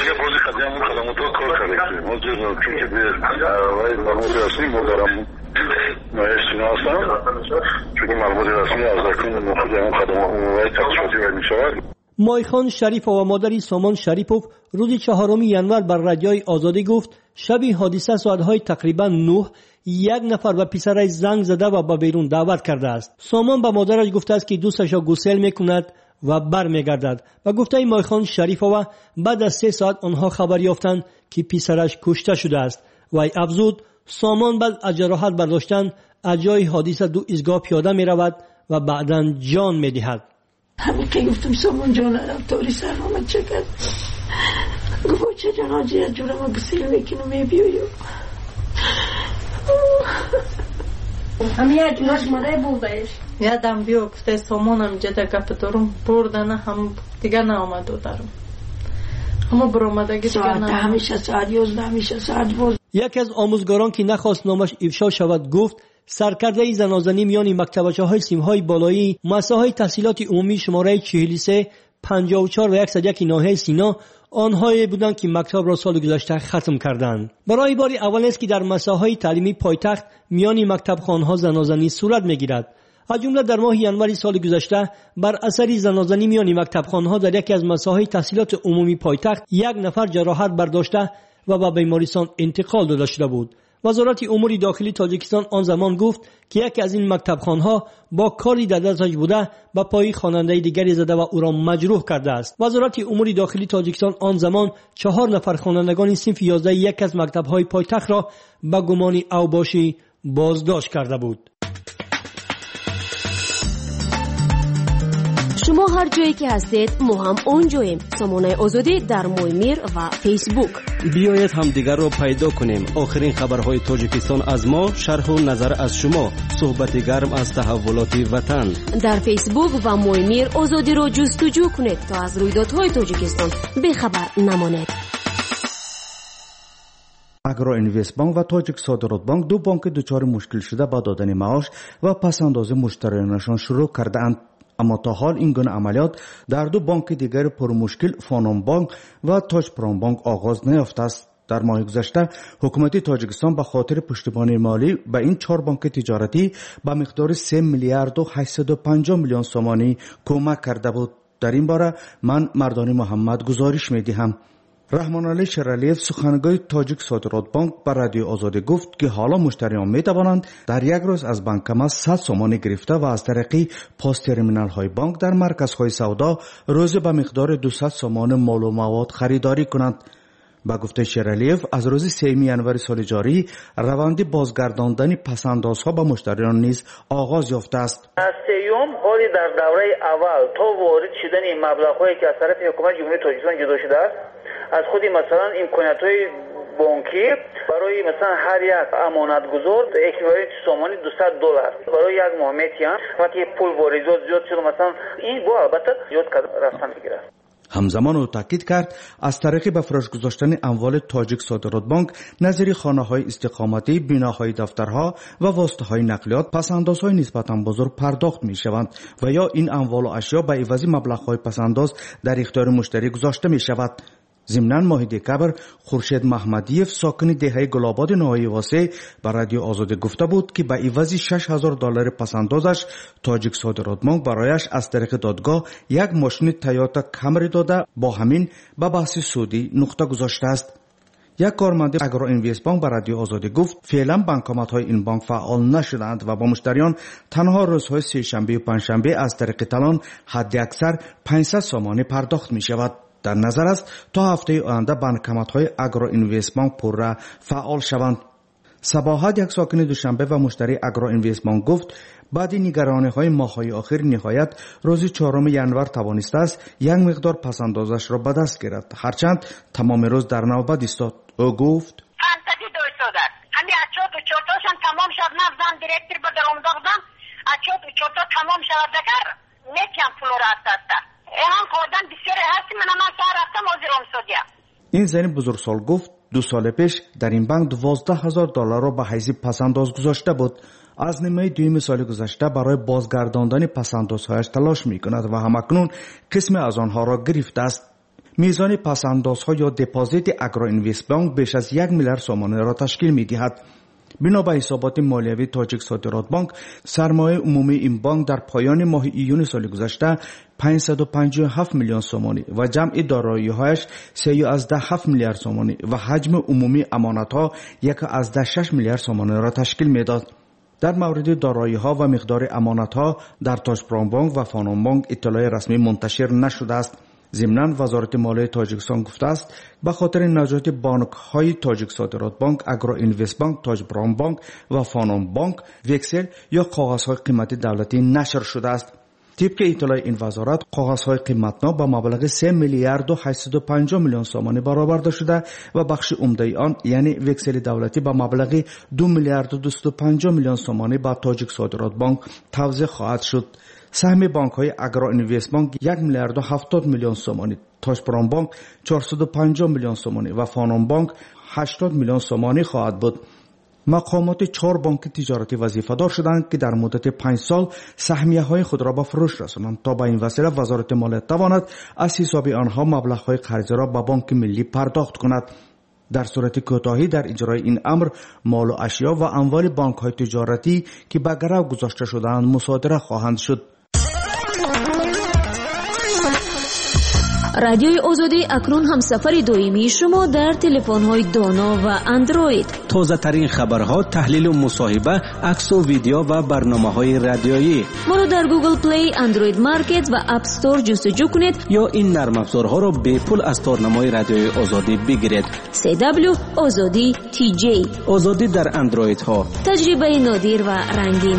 مایخان شریف و مادری سامان شریپوف روز 4 ینور بر رادیوی آزادی گفت شب حادثه ساعت‌های تقریبا 9 یک نفر به پسرش زنگ زده و به بیرون دعوت کرده است. سامان به مادرش گفته است که دوستش را گسل میکند و برمیگردد و گفته مایخان شریفova بعد از 3 ساعت آنها خبر یافتند که پسرش کشته شده است. و افزود سامان بعد از جراحت برداشتن از جای حادثه 2 ایستگاه پیاده می رود و بعداً جان می دهد. همین که گفتم سامان جان رفتاری سر آمد چکرد گفت چه جناجی از جورم ها گسیل میکنم میبیویم همین یک جوراش مده بودهش یادم بیو گفته سامانم جده گپ دارم بردنه هم دیگه نامدو دارم همه برامدگی دیگه نامد همیشه ساعت 11 همیشه ساعت 12. یکی از آموزگاران که نخواست نامش افشا شود گفت سرکرده زنازنی میان مکتبچه‌های سیم‌های بالایی مؤسسه‌های تحصیلات عمومی شماره 43 54 و 101 ناحیه سینا آنهایی بودند که مکتب را سال گذشته ختم کردند. برای بار اول است که در مؤسسه‌های تعلیمی پایتخت میان مکتبخوان‌ها زنازنی صورت می‌گیرد. از جمله در ماه ینور سال گذشته بر اثر زنازنی میان مکتبخوان‌ها در یکی از مؤسسه‌های تحصیلات عمومی پایتخت 1 نفر جراحت برداشته و به بیمارستان انتقال داده شده بود. وزارت امور داخلی تاجیکستان آن زمان گفت که یکی از این مکتبخوان‌ها با کاری در دستش بوده به پای خواننده دیگری زده و او را مجروح کرده است. وزارت امور داخلی تاجیکستان آن زمان 4 نفر خوانندگان صنف 11 یک از مکتب‌های پایتخت را به گمان اوباشی بازداشت کرده بود. شما هر جایی که هستید ما هم اونجاییم. سامانه آزادی در مویمیر و فیسبوک. بیایید همدیگر را پیدا کنیم. آخرین خبرهای تاجیکستان از ما، شرح و نظر از شما، صحبت گرم از تحولات وطن. در فیسبوک و مویمیر آزادی را جستجو کنید تا از رویدادهای تاجیکستان بخبر نمانید. اگرو اینوست بانک و تاجیک صادرات بانک دو بانک دچار مشکل شده با دادن معاش و پس‌انداز مشتریانشان شروع کردند. اما تا حال این گونه عملیات در 2 بانک دیگر پر مشکل فانوم بانک و تاج پرام بانک آغاز نیافته است. در ماه گذشته حکومت تاجیکستان به خاطر پشتیبانی مالی به این 4 بانک تجارتی به مقدار 3 میلیارد و 850 میلیون سومانی کمک کرده بود. در این باره من مردان محمد گزارش می‌دهم. رحمان علی شرالیف سخنگوی تاجیک صادرات بانک به رادیو آزادی گفت که حالا مشتریان می‌توانند در یک روز از بانک کم از 100 سومانی گرفته و از طریق پاس ترمینال های بانک در مرکزهای سودا روزی به مقدار 200 سومان مال و مواد خریداری کنند. با گفته شرالیف از روز 3 ینوری سال جاری روند بازگرداندن پسندازها به مشتریان نیز آغاز یافته است. از سیوم حالی در دوره اول تا وارد شدن این مبلغ‌هایی که از طرف حکومت جمهوری تاجیکستان جدا شده است از خودی مثلا امکانات‌های بانکی برای مثلا هر یک امانتگزار اکویوالنت سومانی $200 برای یک ماه میتیان وقتی پول واریزات زیاد شد مثلا این با البته زیاد رفتن میگیره. همزمان او تاکید کرد از طریق به فروش گذاشتن اموال تاجیک صادرات بانک نظیر خانه‌های استقامتی، بناهای دفترها و واسطه‌های نقلیات پسندازهای نسبتاً بزرگ پرداخت می‌شوند و یا این اموال و اشیا به عوض مبلغ‌های پسنداز در اختیار مشتری گذاشته می‌شود. ضمناً ماه دکبر خورشید محمدیف ساکن دهه گلاباد نهایی واسه به رادیو آزادی گفته بود که به عوض $6,000 پسندازش تاجیک صادرات بانک برایش از طریق دادگاه یک ماشین تویوتا کامری داده با همین به بحث سودی نقطه گذاشته است. یک کارمند اگرو اینویست بانک به رادیو آزادی گفت فعلا بانکامت‌های این بانک فعال نشدند و با مشتریان تنها روزهای سه شنبه و پنجشنبه از طریق تلان حداکثر 500 سومانی پرداخت می‌شود. در نظر است تا هفته آینده بانکامت‌های اگرو اینویست بانک پورا فعال شوند. صباحت یک ساکن دوشنبه و مشتری اگرو اینویست بانک گفت بعد نگرانی‌های ماه‌های آخر نهایت روز 4 ینور توانسته است یک مقدار پسندازش را به دست گیرد هرچند تمام روز در نوبت ایستاد. او گفت همین اچوت و چوتاشم تمام شد نفزم دیرکتر به درم دادم اچوت و چوتا تمام شد دکر نکیم پول را استاد ایران خوردن بسیار هستی من سر رفتم آزیرم سودیم. این زن بزرگسال گفت 2 سال پیش در این بانک $12,000 را به حیث پسنداز گذاشته بود. از نیمه دویم سال گذشته برای بازگرداندن پسندازهایش تلاش می کند و همکنون قسم از آنها را گرفته است. میزان پسندازها یا دپازیت اگرو اینویست بانک بیش از 1 میلیارد سومانی را تشکیل می دهد. بنا به حسابات مالیوی تاجیک صادرات بانک سرمایه عمومی این بانک در پایان ماه ایون سال گذشته 557 میلیون سومانی و جمع دارایی‌هایش 3.7 میلیارد سومانی و حجم عمومی امانت‌ها 1.6 میلیارد سومانی را تشکیل می‌داد. در مورد دارایی‌ها و مقدار امانت‌ها در تاجپرام بانک و فانون بانک اطلاع رسمی منتشر نشده است. ضمناً وزارت مالیه تاجیکستان گفته است به خاطر نجات بانک‌های تاجیک صادرات بانک، اگرو اینویست بانک، تاجپرام بانک و فانون بانک وکسل یا کاغذهای قیمتی دولتی نشر شده است. طبق اطلاع این وزارت کاغذهای قیمتنامه با مبلغ 3 میلیارد و 850 میلیون سومانی برآورده شده و بخش عمده آن یعنی وکسل دولتی با مبلغ 2 میلیارد و 250 میلیون سومانی به تاجیک صادرات بانک توزیع خواهد شد. سهم بانک‌های اگرو اینویست بانک 1 میلیارد و 70 میلیون سومانی، تاجپرام بانک 450 میلیون سومانی و فانون بانک 80 میلیون سومانی خواهد بود. مقامات 4 بانک تجارتی وظیفه‌دار شدند که در مدت 5 سال سهمیه‌های خود را به فروش رسانند تا به این وسیله وزارت مالیه تواند از حساب آنها مبلغ‌های قرضه را به بانک ملی پرداخت کند. در صورت کوتاهی در اجرای این امر مال و اشیا و اموال بانک‌های تجارتی که به گرو گذاشته شده‌اند مصادره خواهند شد. رادیوی آزادی اکنون هم سفر دویمی شما در تلفن‌های دانا و اندروید. تازه ترین خبرها، تحلیل و مصاحبه، عکس و ویدیو و برنامه‌های رادیویی. ما را در گوگل پلی، اندروید مارکت و اپ استور جستجو کنید یا این نرم افزارها را به پول از تارنمای رادیوی آزادی بگیرید. CW آزادی TJ آزادی در اندروید ها. تجربه نادر و رنگین.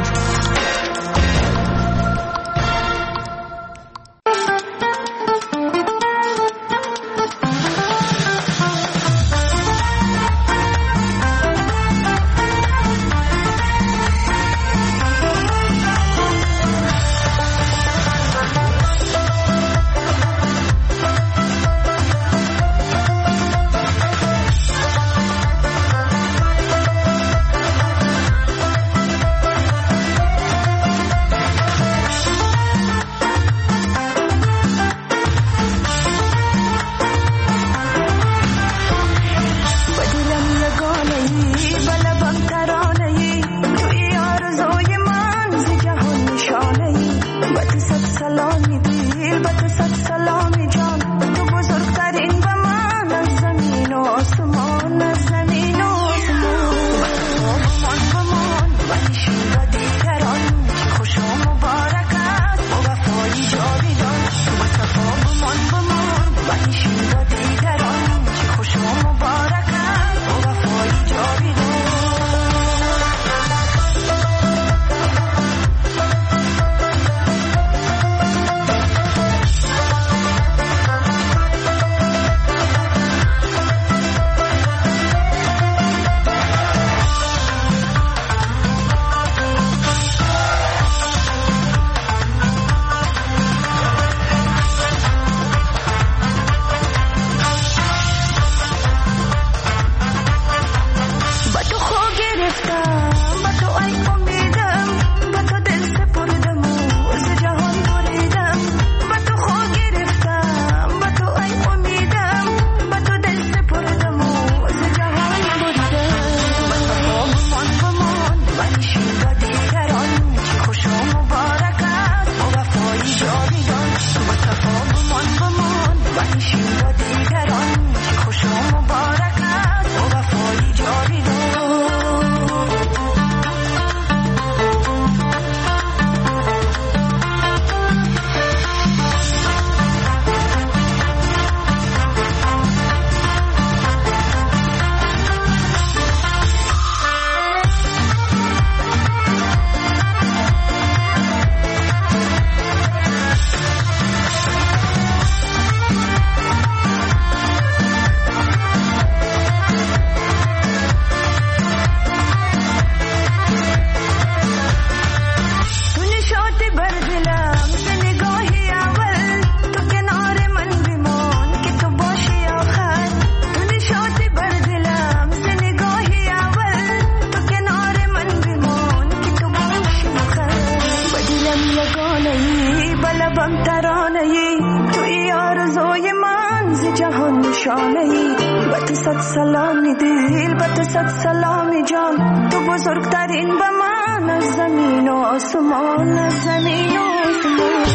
از جهان نشانه ای و تو صد سلامی دل و تو صد سلامی جان تو بزرگترین به من از زمین و آسمان از زمین و آسمان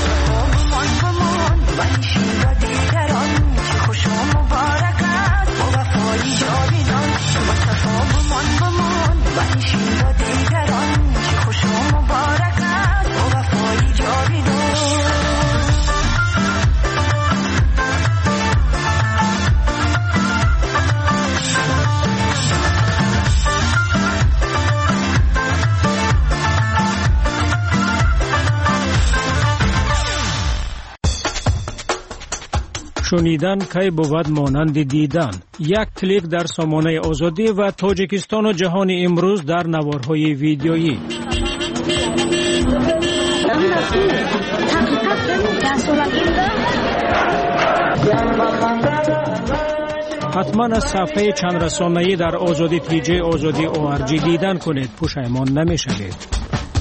و ایشی و دیگران چه خوش و مبارک است با وفای جاویدان و صفا بمان و ایشی و دیگران چه خوش و مبارک است با وفای جاویدان. شنیدن کی بود مانند دیدن. یک کلیک در سامانه آزادی و تاجیکستان و جهان امروز در نوارهای ویدیویی. حتما از صفحه چند رسانه‌ای در آزادی تیجی آزادی ORG دیدن کنید، پشیمان نمی‌شوید.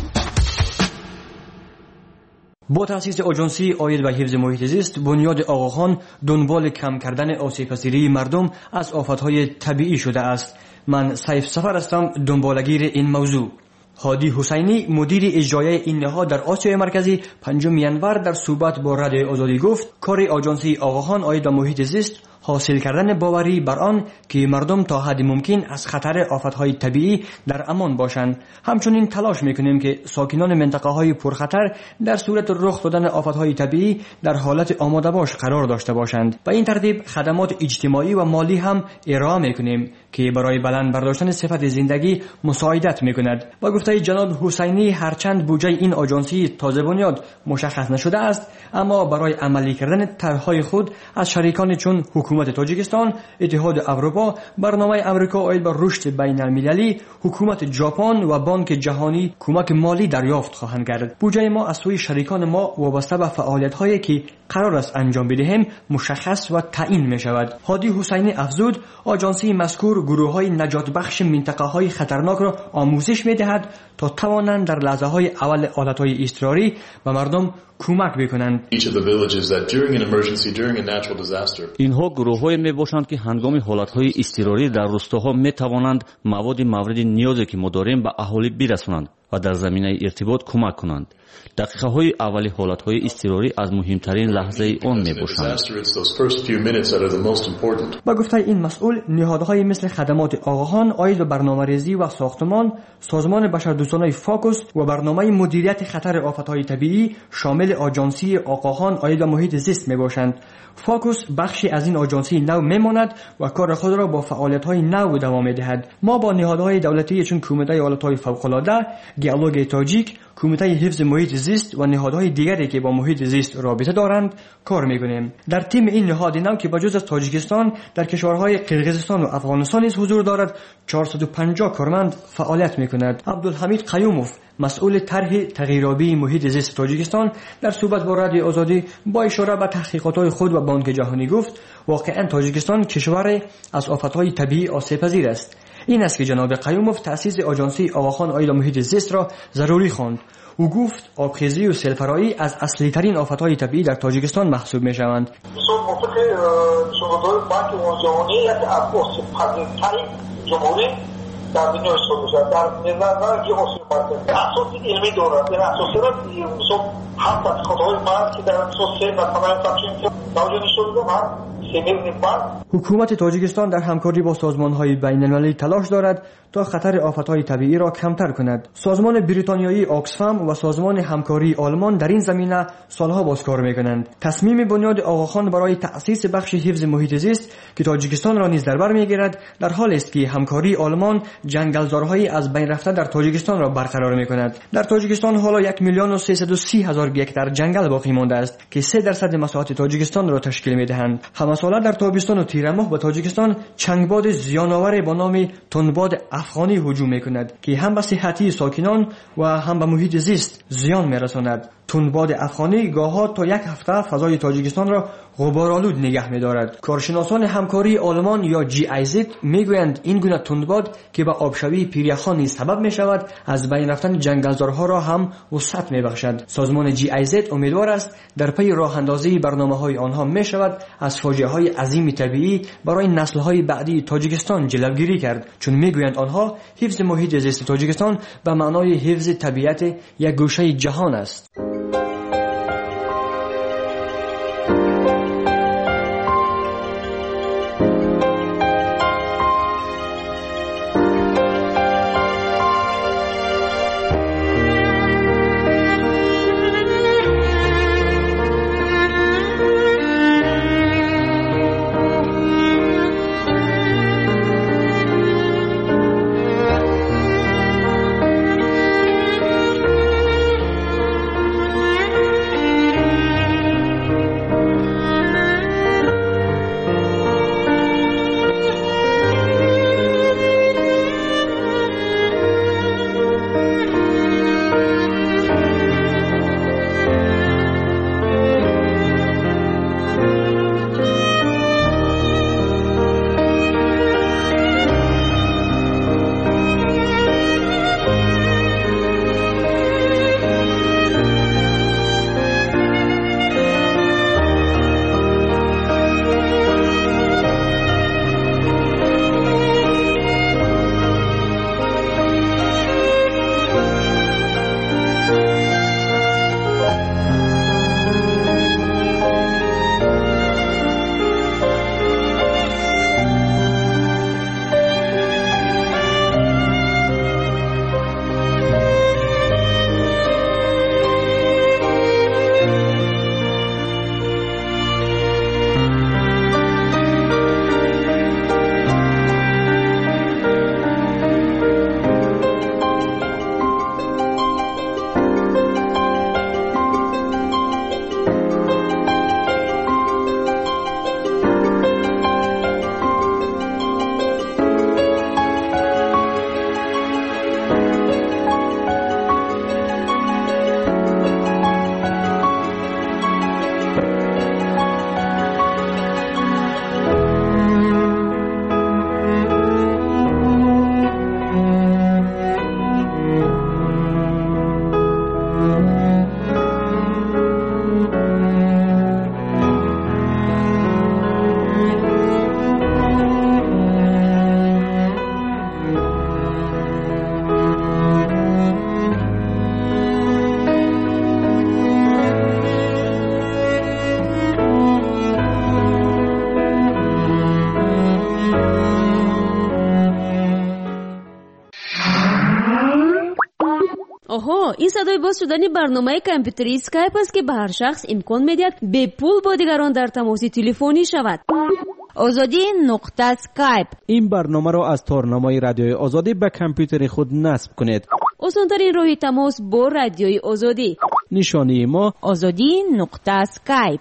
با تأسیس آژانسی عاید به حفظ محیط زیست بنیاد آقاخان دنبال کم کردن آسیب‌پذیری مردم از آفت‌های طبیعی شده است. من سیف سفر هستم دنبالگیر این موضوع. هادی حسینی مدیر اجرایی این نهاد در آسیای مرکزی 5 ینور در صحبت با رادیو آزادی گفت کار آژانسی آقاخان عاید به محیط زیست حاصل کردن باوری بر آن که مردم تا حد ممکن از خطر آفت‌های طبیعی در امان باشند. همچنین تلاش می‌کنیم که ساکنان منطقه‌های پرخطر در صورت رخ دادن آفت‌های طبیعی در حالت آماده باش قرار داشته باشند. به این ترتیب خدمات اجتماعی و مالی هم ارائه می‌کنیم که برای بلند برداشتن صفت زندگی مساعدت می‌کند. با گفته جناب حسینی هرچند بودجه این آژانسی تازه بنیاد مشخص نشده است، اما برای عملی کردن طرح‌های خود از شریکان چون حکومت تاجیکستان، اتحاد اروپا، برنامه امریکا عاید بر رشد بین‌المللی، حکومت ژاپن و بانک جهانی کمک مالی دریافت خواهند کرد. بودجه ما از سوی شریکان ما وابسته به فعالیت‌هایی که قرار است انجام بدهیم مشخص و تعیین می‌شود. هادی حسینی افزود آژانسی مذکور گروه‌های نجات بخش منطقه‌های خطرناک را آموزش می‌دهد تا توانند در لحظه‌های اول حالت‌های اضطراری به مردم کمک بکنند. اینها گروه‌هایی میباشند که هنگام حالت‌های اضطراری در روستاها میتوانند مواد مورد نیازی که ما داریم به اهالی برسانند و در زمینه ارتباط کمک کنند. دقیقه‌های اولی حالت‌های اضطراری از مهمترین لحظه آن میباشند. با گفته این مسئول نهادهای مثل خدمات آقاخان عاید به برنامه‌ریزی و ساختمان، سازمان بشردوستانه فاکوس و برنامه مدیریت خطر آفت‌های طبیعی شامل آژانسی آقاخان عاید به محیط زیست میباشند. فاکوس بخشی از این آژانسی نو میماند و کار خود را با فعالیت‌های نو ادامه می‌دهد. ما با نهادهای دولتی چون کمیته حالت‌های فوق‌العاده، گیولوژی تاجیک، کمیته حفظ محیط زیست و نهادهای دیگری که با محیط زیست رابطه دارند کار می‌کنیم. در تیم این نهاد نو که بجز از تاجیکستان در کشورهای قرقیزستان و افغانستان نیز حضور دارد 450 کارمند فعالیت می‌کند. عبدالحمید قیوموف مسئول طرح تغییرآبی محیط زیست تاجیکستان در صحبت با رادیو آزادی با اشاره به تحقیقات خود و بانک جهانی گفت واقعا تاجیکستان کشور از آفت‌های طبیعی آسیب‌پذیر است. این است که جناب قیوموف تأسیس آژانسی آقاخان عاید به محیط زیست را ضروری خواند. او گفت آبخیزی و سیل‌فرایی از اصلی ترین آفت‌های طبیعی در تاجیکستان محسوب می‌شوند. در دنیا حساب میشه در نظر جهانی مارکت اساس علمی دارد در اساس را هم تحقیقات ما که در اساس مثلا تفسیر موجود شده هم حکومت تاجیکستان در همکاری با سازمان‌های بین‌المللی تلاش دارد تا خطر آفت‌های طبیعی را کمتر کند. سازمان بریتانیایی آکسفم و سازمان همکاری آلمان در این زمینه سالها بازکار می‌کنند. تصمیم بنیاد آقاخان برای تأسیس بخش حفظ محیط زیست که تاجیکستان را نیز در بر می‌گیرد در حالی است که همکاری آلمان جنگلزارهای از بین رفته در تاجیکستان را برقرار می‌کند. در تاجیکستان حالا 1,330,000 هکتار جنگل باقی مانده است که 3% مساحت تاجیکستان را تشکیل می‌دهند. همساله در تابستان و تیر ماه به تاجیکستان چنگباد زیان‌آور با نام تندباد افغانی هجوم می‌کند که هم به صحتی ساکنان و هم به محیط زیست زیان می‌رساند. تندباد افغانی گاه‌ها تا 1 هفته فضای تاجیکستان را غبارآلود نگه می‌دارد. کارشناسان همکاری آلمان یا GIZ میگویند این گونه تندباد که به آبشوی پیریخان نیز سبب می‌شود، از بین رفتن جنگلزارها را هم وسعت می‌بخشد. سازمان GIZ امیدوار است در پی راه‌اندازی برنامه‌های آنها می‌شود از فاجعه‌های عظیم طبیعی برای نسل‌های بعدی تاجیکستان جلوگیری کرد، چون میگویند آنها حفظ محیط زیست تاجیکستان به معنای حفظ طبیعت یک گوشه جهان است. این صدای باز شدن برنامه کامپیوتری اسکایپ است که به هر شخص امکان میدهد به پول با دیگران در تماس تلفنی شود. آزادی نقطه اسکایپ. این برنامه را از تارنمای رادیوی آزادی به کامپیوتر خود نصب کنید. آسان‌ترین راه تماس با رادیوی آزادی. نشانی ما آزادی نقطه اسکایپ.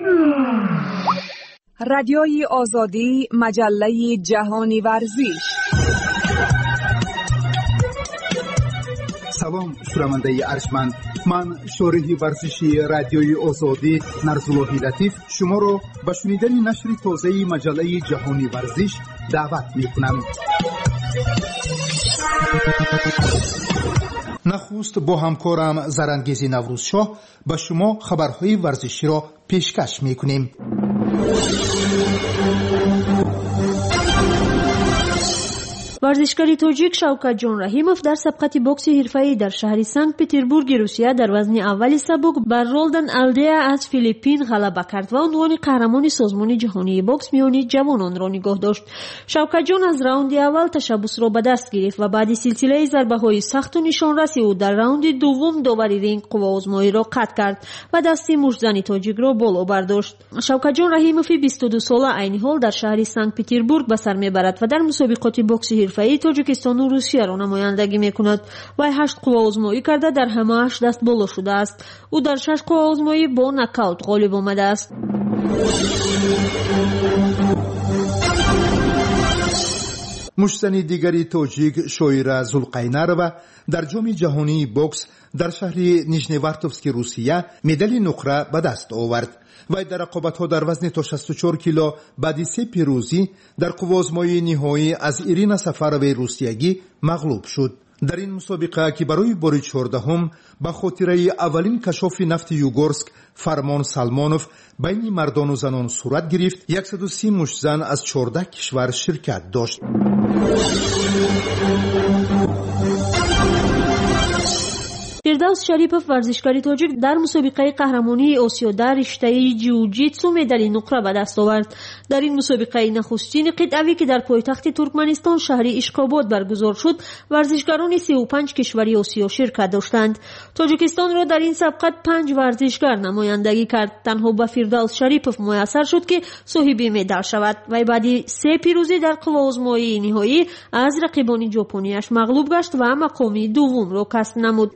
رادیوی آزادی، مجله جهانی ورزش. سلام شنوندگان ارجمند، من شارح ورزشی رادیوی آزادی نرزالله لطیف شما را به شنیدن نشر تازه مجله جهانی ورزش دعوت می‌کنم. نخست با همکارم زرنگیز نوروزشاه به شما خبرهای ورزشی را پیشکش می‌کنیم. ورزشکار تاجیک شوکت جان رحیموف در سبقت بوکس حرفه‌ای در شهر سنت پترزبورگ روسیه در وزن اول سبک بر رولدن الدیا از فیلیپین غلبه کرد و عنوان قهرمان سازمان جهانی بوکس میانی جوانان را نگاه داشت. شوکت جان از راوند اول تشبث را به دست گرفت و بعد سلسله ضربه‌های سخت و نشانرسی او در راوند دوم داوری رینگ قواآزمایی را قطع کرد و دست مشت‌زن تاجیک را بالا برداشت. شوکت جان رحیموف 22 ساله عین حال در شهر سنت پترزبورگ به سر میبرد و در مسابقات بوکس حرفه‌ای تاجیکستان و روسیه را نمایندگی میکند. وی 8 قواآزمایی کرده در همه‌اش دست بالا شده است. او در 6 قواآزمایی با نکاوت غالب آمده است. مشتزنی دیگری توجیک شویرا زولقینارова در جام جهانی بوکس در شهر نیژنیوارتوفسک روسیه مدال نقره به دست آورد. وی در رقابت‌ها در وزن تا 64 کیلو بعد 3 پیروزی در قوازمای نهایی از ایرینا سفاروی روسیگی مغلوب شد. در این مسابقه که برای بار 14 با خاطره اولین کشاف نفت یوگورسک فرمان سلمانوف بین مردان و زنان صورت گرفت، 130 مشتزن از 14 کشور شرکت داشت. فردوس شریپوف ورزشکاری تاجیک در مسابقه قهرمانی آسیا در رشته جیوجیتسو مدال نقره به دست آورد. در این مسابقه نخستین قطعی که در پایتخت ترکمنستان شهر اشکاباد برگزار شد، ورزشکاران 35 کشوری آسیا شرکت داشتند. تاجیکستان را در این سبقت 5 ورزشکار نمایندگی کرد. تنها به فردوس شریپوف میسر شد که صاحب مدال شود و بعد 3 پیروزی در قوازمای نهایی از رقیبان ژاپنیش مغلوب گشت و مقام دوم را کسب نمود.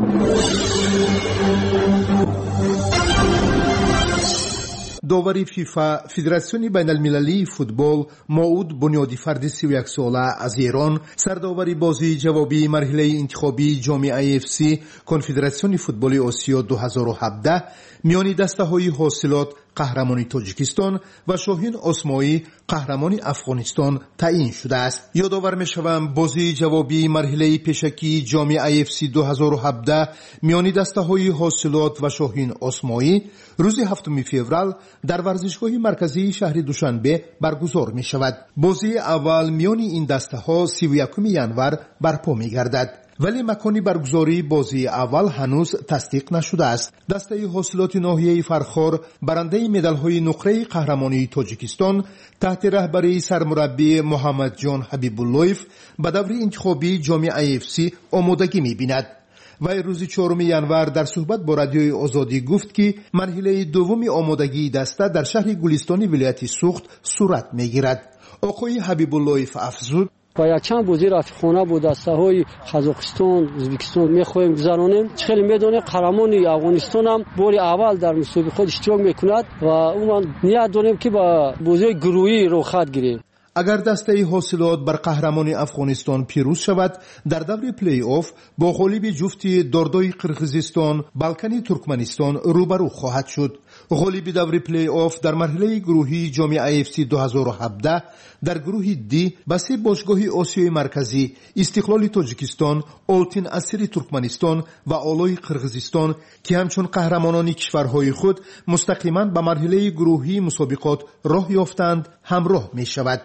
داوری فیفا فدراسیون بین المللی فوتبال موعود بنیادی فرد 31 ساله از ایران سرداوری بازی جوابی مرحله انتخابی جام AFC کنفدراسیون فوتبال آسیا 2017 میان دسته‌های حاصلات قهرمانی تاجیکستان و شاهین اسماعی قهرمانی افغانستان تعیین شده است. یادآور می‌شوم بازی جوابی مرحله پیشکی جام AFC 2017 میان دسته‌های حاصلات و شاهین اسماعی روز 7 فوریه در ورزشگاه مرکزی شهر دوشنبه برگزار می‌شود. بازی اول میان این دسته‌ها 31 ژانویه برپا می‌گردد. ولی مکانی برگزاری بازی اول هنوز تصدیق نشده است. دسته حاصلات ناحیه فرخار برنده مدال‌های نقره قهرمانی تاجیکستان تحت رهبری سرمربی محمد جان حبیب اللهیف به دور انتخابی جام AFC آمادگی می‌بیند. وی روز 4 ژانویه در صحبت با رادیوی آزادی گفت که مرحله دوم آمادگی دسته در شهر گلستان ولایت سوخت صورت می‌گیرد. آقای حبیب اللهیف افزود: باید چند بازی رفیقانه با دسته‌های قزاقستان، ازبکستان می‌خواهیم گذرانیم. خیلی می‌دونیم قهرمانی افغانستان هم بار اول در مسابقه خود اشتراک می‌کند و اون نیت داریم که با بازی گروهی رو خط گیریم. اگر دسته حاصلات بر قهرمانی افغانستان پیروز شود، در دور پلی آف با غالب جفتی داردای قرقیزستان بالکانی ترکمنستان روبرو خواهد شد. غالب دور پلی آف در مرحله گروهی جام AFC 2017 در گروه دی با 3 باشگاه آسیای مرکزی استقلال تاجیکستان، آلتین اسیر ترکمنستان و آلای قرقیزستان که همچون قهرمانان کشورهای خود مستقیما به مرحله گروهی مسابقات راه یافتند همراه می شود.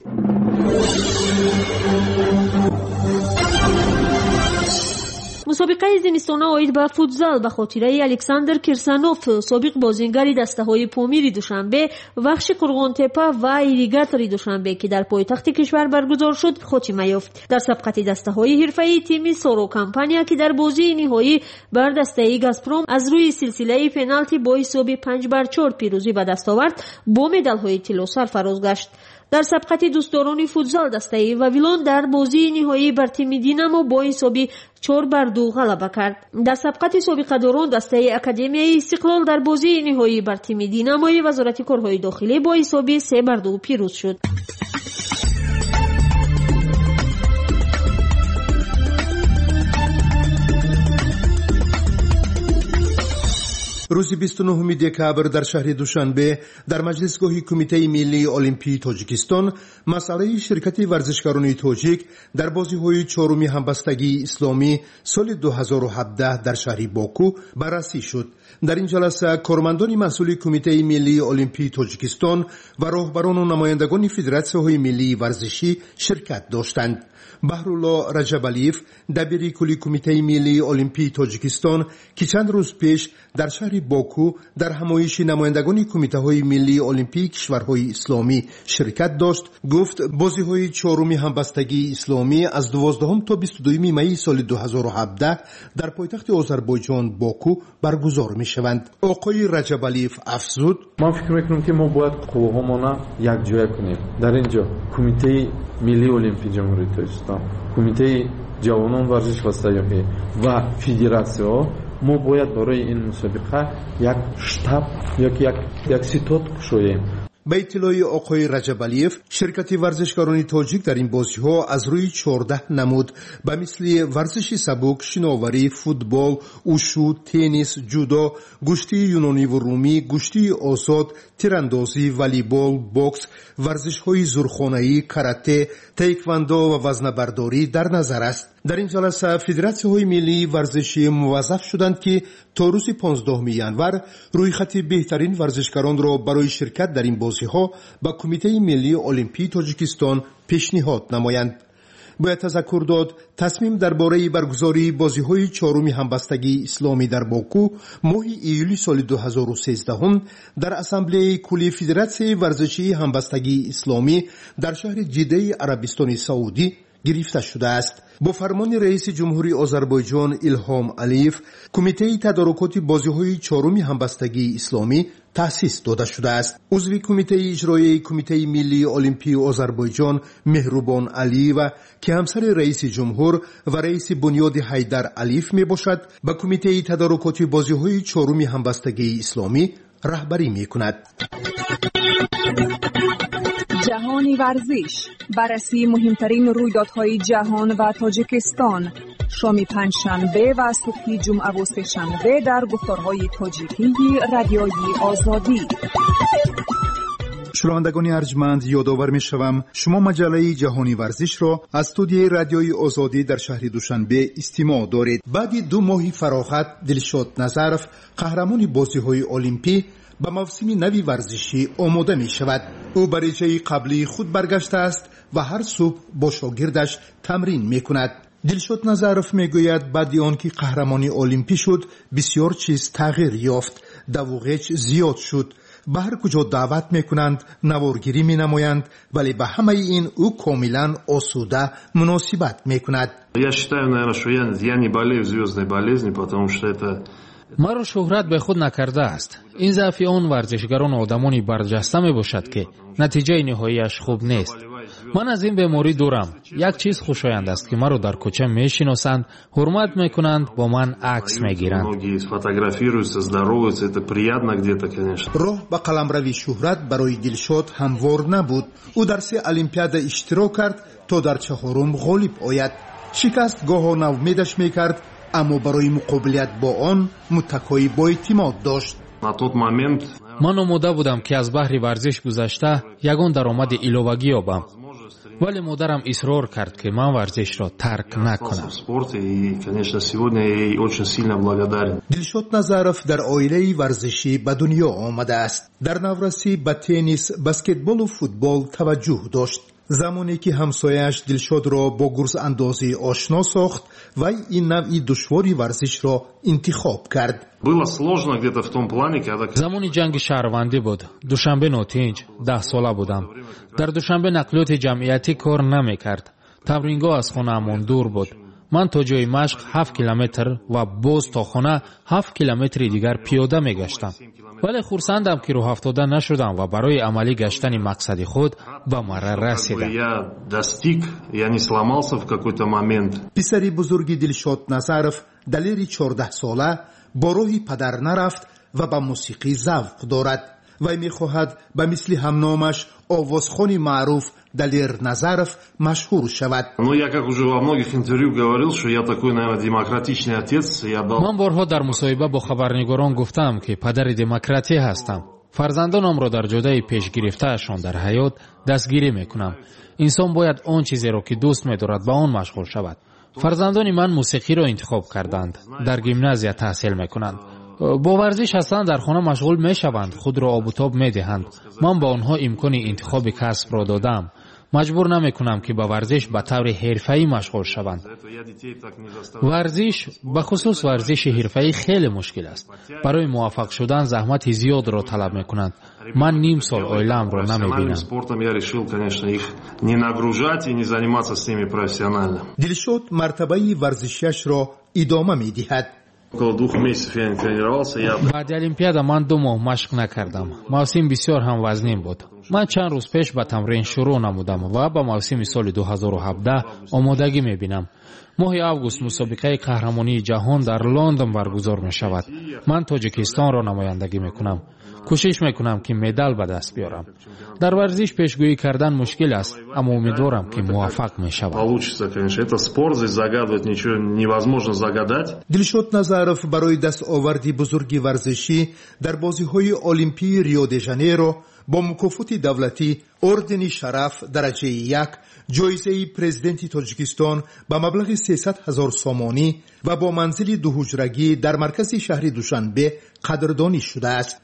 مسابقه زمستانه آید به فوتزال به خاطره الکساندر کیرسانوف سابق بازیگری دسته‌های پامیر دوشنبه، وخش قرغانتپه و ایریگاتور دوشنبه که در پایتخت کشور برگزار شد خاتمه یافت. در سبقت دسته‌های حرفه‌ای تیم سورو کمپانیا که در بازی نهایی بر دسته گازپروم از روی سلسله پنالتی با حساب 5-4 پیروزی به دست آورد، با مدال‌های طلا سرفراز گشت. در سبقت دوستداران فوتزال دسته واویلون در بازی نهایی بر تیم دینامو با حساب 4-2 غلبه کرد. در سبقت سابقه‌داران دسته اکادمیای استقلال در بازی نهایی بر تیم دیناموی وزارت کارهای داخلی با حساب 3-2 پیروز شد. روز 29 دکبر در شهر دوشنبه در مجلسگاه کمیته ملی المپی تاجیکستان مسئله شرکت ورزشکاران تاجیک در بازی‌های 4 همبستگی اسلامی سال 2017 در شهر باکو بررسی شد. در این جلسه کارمندان مسئول کمیته ملی المپی تاجیکستان و راهبران و نمایندگان فدراسیون‌های ملی ورزشی شرکت داشتند. بهرالله رجبالیف دبیر کلی کمیته ملی المپی تاجیکستان که چند روز پیش در شهر باکو در همایش نمایندگان کمیته‌های ملی المپی کشورهای اسلامی شرکت داشت، گفت بازی‌های 4 همبستگی اسلامی از 12 تا 22 می سال 2017 در پایتخت آذربایجان باکو برگزار می‌شوند. آقای رجبالیف افزود: من فکر می‌کنم که ما باید قواهامون یکجا کنیم. در اینجا کمیته ملی المپی جمهوری تاجیکستان، کمیته جوانان ورزش و سیاحی و فدراسیون ما باید برای این مسابقه یک شتاب یک ستاد کشویم. به اطلاع آقای رجب علیف، شرکت ورزشکاران تاجیک در این بازی‌ها از روی 14 نمود به مثل ورزش سبک، شناوری، فوتبال، اوشو، تنیس، جودو، گشتی یونانی و رومی، گشتی آزاد، تیراندازی، والیبال، بوکس، ورزش‌های زورخانه‌ای، کاراته، تایکواندو و وزنه‌برداری در نظر است. در این جلسه فدراسیون‌های ملی ورزشی موظف شدند که تا روز 15 ینور رویخط بهترین ورزشکاران را برای شرکت در این بازی‌ها به کمیته ملی المپی تاجیکستان پیشنهاد نمایند. باید تذکر داد تصمیم درباره برگزاری بازی‌های چهارم همبستگی اسلامی در باکو ماه ایولی سال 2013 در اسامبله کلی فدراسیون ورزشی همبستگی اسلامی در شهر جده عربستان سعودی گرفته شده است. با فرمان رئیس جمهوری آذربایجان ایلهام علیف، کمیته تدارکات بازی‌های چهارم همبستگی اسلامی تأسیس داده شده است. عضو کمیته اجرایی کمیته ملی المپی آذربایجان مهربان علی و که همسر رئیس جمهور و رئیس بنیاد حیدر علیف می باشد، به کمیته تدارکات بازی‌های چهارم همبستگی اسلامی رهبری می کند. جهانی ورزش، بررسی مهمترین رویدادهای جهان و تاجیکستان، شام پنجشنبه و صبح جمعه و سه‌شنبه در گفتارهای تاجیکی رادیوی آزادی. شنوندگان ارجمند، یادآور می‌شوم شما مجله جهانی ورزش را از استودیوی رادیوی آزادی در شهر دوشنبه استماع دارید. بعد 2 ماه فراغت، دلشاد نظرف، قهرمان بازی‌های المپی، به موسم نوی ورزشی آماده می شود. او برای جای قبلی خود برگشته است و هر صبح با شاگردش تمرین می کند. دلشاد نظرف می گوید بعد آنکه قهرمانی المپی شد بسیار چیز تغییر یافت. دوغچ زیاد شد. به هر کجا دعوت می کنند نوارگیری می نمایند، ولی به همه این او کاملا آسوده مناسبت می کند. Я считаю, наверное, что я не болею звездной болезнью, потому что это مرا شهرت به خود نکرده است. این ضعف آن ورزشکاران آدمانی برجسته می باشد که نتیجه نهاییش خوب نیست. من از این بیماری دورم. یک چیز خوشایند است که مرا در کوچه می شناسند، حرمت می کنند، با من عکس می گیرند. راه به قلمروی شهرت برای دلشاد هموار نبود. او در 3 المپیاد اشتراک کرد تا در 4م غالب آید. شکست گاه ناامیدش می کرد، اما برای مقابلت با آن متکایی با اعتماد داشت. من آماده بودم که از بحر ورزش گذشته یگان درآمد ایلوگی یابم، ولی مادرم اصرار کرد که من ورزش را ترک نکنم. دلشاد نظرف در عائله ورزشی به دنیا آمده است. در نورسی به تنیس، بسکتبال و فوتبال توجه داشت. زمانی که همسایه‌اش دلشاد را با گرز اندازی آشنا ساخت و این نوعی دشواری ورزش را انتخاب کرد. زمانی جنگ شهروندی بود. دوشنبه نوتنج 10 ساله بودم. در دوشنبه نقلیات جمعیتی کار نمی‌کرد. تمرینگاه از خانه‌مان دور بود. من تا جای مشق 7 کیلومتر و باز تا خانه 7 کیلومتر دیگر پیاده می‌گشتم. ولی خرسندم که راه افتاده نشدم و برای عملی گشتن مقصد خود به مرا رسیدم. پسری بزرگی دلشاد نظرف دلیر 14 ساله با راهی پدر نرفت و به موسیقی ذوق دارد. و می‌خواهد به مثل همنامش آوازخوان معروف دلیر نظرف مشهور شود. من بارها در مصاحبه با خبرنگاران گفتم که پدر دموکراتی هستم. فرزندانم را در جدای پیش گرفته‌شان در حیات دستگیری میکنم. انسان باید آن چیزی را که دوست می‌دارد به آن مشغول شود. فرزندان من موسیقی را انتخاب کردند. در گیمنازیا تحصیل میکنند. با ورزش هستند، در خانه مشغول میشوند، خود را آب و تاب میدهند. من با آنها امکان انتخاب کسب را دادم. مجبور نمیکنم که با ورزش به طور حرفه‌ای مشغول شوند. ورزش، به خصوص ورزش حرفه‌ای، خیلی مشکل است. برای موفق شدن زحمت زیاد را طلب میکنند. من نیم سال عائله‌ام را نمیبینم. دلشاد مرتبه ورزشیش را ادامه میدهد. بعد المپیاد من 2 ماه مشق نکردم. موسم بسیار هم وزنین بود. من چند روز پیش به تمرین شروع نمودم و به موسم سال 2017 آمادگی میبینم. ماه آگوست مسابقه قهرمانی جهان در لندن برگزار می شود. من تاجیکستان را نمایندگی می کنم. کوشش میکنم که مدال به دست بیارم. در ورزش پیشگویی کردن مشکل است، اما امیدوارم که موفق میشوم. Получится, конечно. Это спорт, здесь загадывать ничего невозможно загадать. دلشاد نظرов برای دستاوردی بزرگی ورزشی در بازی‌های المپی ریو دی ژانیرو با مکافات دولتی اردن شرف درجه 1 جایزه پرزیدنت تاجیکستان با مبلغ 300,000 سامانی و با منزل 2 حجرگی در مرکز شهر دوشنبه قدردانی شده است.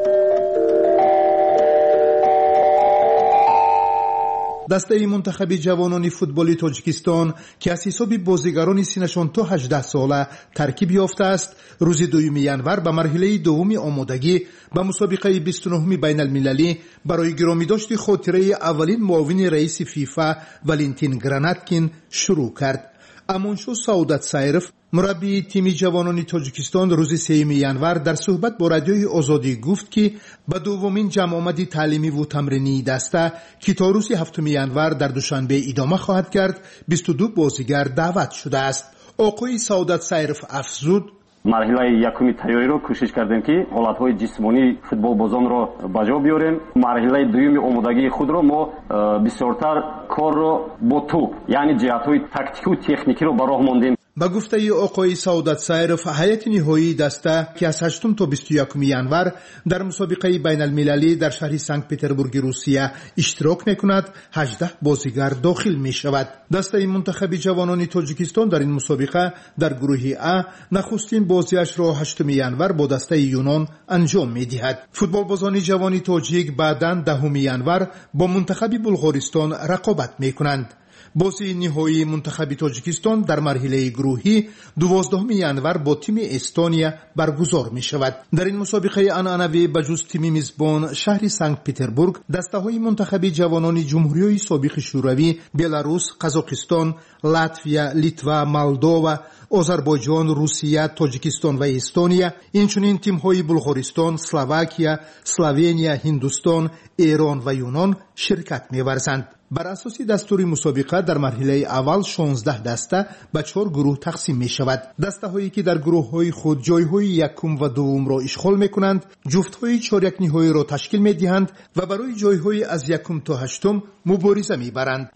دسته منتخب جوانان فوتبال تاجیکستان که از حساب بازیگران سنشان تا 18 ساله ترکیب یافته است، روز 2 ینور به مرحله دوم آمادگی به مسابقه 29 بین المللی برای گرامی داشت خاطره اولین معاون رئیس فیفا ولنتین گراناتکین شروع کرد. امانشو سعادت سایرف مربی تیم جوانان تاجیکستان روز 3 ینور در صحبت با رادیوی آزادی گفت که به دومین جمع آمدی تعلیمی و تمرینی دسته که تا روز 7 ینور در دوشنبه ادامه خواهد کرد 22 بازیگر دعوت شده است. آقای سعادت سایرف افزود: марҳилаи якуми тайёриро кӯшиш кардем ки ҳолатҳои ҷисмонии футболбозонро ба ҷо биёрем. марҳилаи дуюми омодагии худро мо бисёртар корро бо тӯб, яъне ҷиҳатҳои тактику техникиро ба роҳ мондем. با گفته آقای سعادت سایرف، هیئت نهایی دسته که از 8 تا 21 ینور در مسابقه بین المللی در شهر سنت پترزبورگ روسیه اشتراک میکند، 18 بازیگر داخل می شود. دسته منتخب جوانان تاجیکستان در این مسابقه در گروه A نخستین بازیش را 8 ینور با دسته یونان انجام می دهد. فوتبالبازان جوان تاجیک بعداً 10 ینور با منتخب بلغارستان رقابت می کنند. بازی نهایی منتخب تاجیکستان در مرحله گروهی 12 ینور با تیم استونیا برگزار می شود. در این مسابقه عنعنوی بجز تیم میزبان شهر سنت پترزبورگ، دسته‌های منتخب جوانان جمهوری‌های سابق شوروی، بلاروس، قزاقستان، لاتویا، لیتوا، مولدووا، آذربایجان، روسیه، تاجیکستان و استونیا، اینچنین تیم‌های بلغارستان، اسلواکیا، اسلوونیا، هندوستان، ایران و یونان شرکت می‌ورزند. بر اساس دستور مسابقه در مرحله اول 16 دسته به 4 گروه تقسیم می شود. دسته هایی که در گروه های خود جای های یکم و دوم را اشغال می کنند، جفت های چهارک نهایی را تشکیل می دهند و برای جای های از یکم تا 8 مبارزه می برند.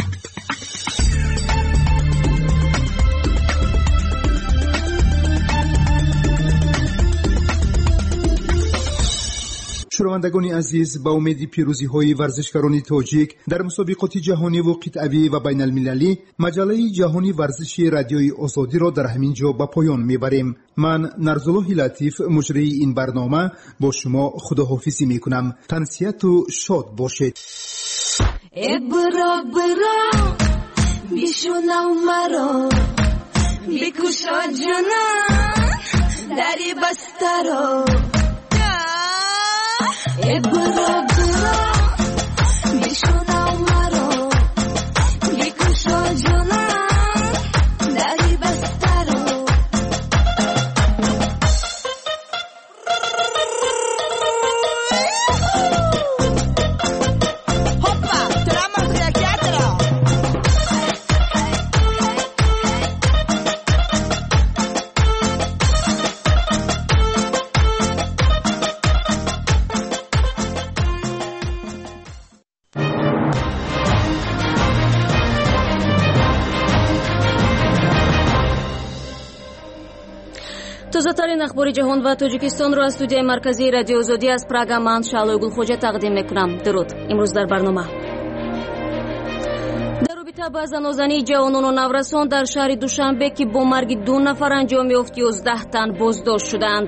شنوندگان عزیز، با امید پیروزی های ورزشکاران تاجیک در مسابقات جهانی و قطعی و بین المللی، مجله جهانی ورزشی رادیوی آزادی را در همین جا به پایان میبریم. من نرزالله لطیف مجری این برنامه با شما خداحافظی میکنم. تنسیت و شاد باشید. برا بیشونم مرا بیکوشا جنان دری بسترا برا بیشونم مرا بیکوشا جنان دری بسترا تازه‌ترین اخبار جهان و تاجیکستان را از استودیوی مرکزی رادیو آزادی از پراگ من شعله گلخوجه تقدیم میکنم. درود. امروز در برنامه در رابطه با زنازنی جوانان و نورسان در شهر دوشنبه که با مرگ 2 نفر انجام یافت، 11 تن بازداشت شدند.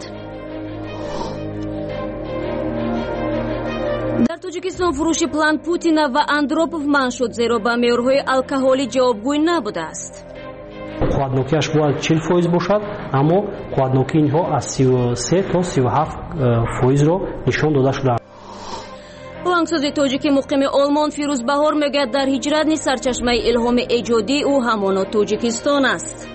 در تاجیکستان فروش پلان پوتین و اندروپов منع شد، زیرا به معیارهای الکلی جوابگوی نبوده است. خودنوکیش باید 40% باشد، اما خودنوکی اینها از 33 تا 37% رو نشان داده شده. آهنگساز تاجیک مقیم آلمان فیروز بهار میگوید در هجرت نیز سرچشمه الهام ایجادی او همان تاجیکستان است.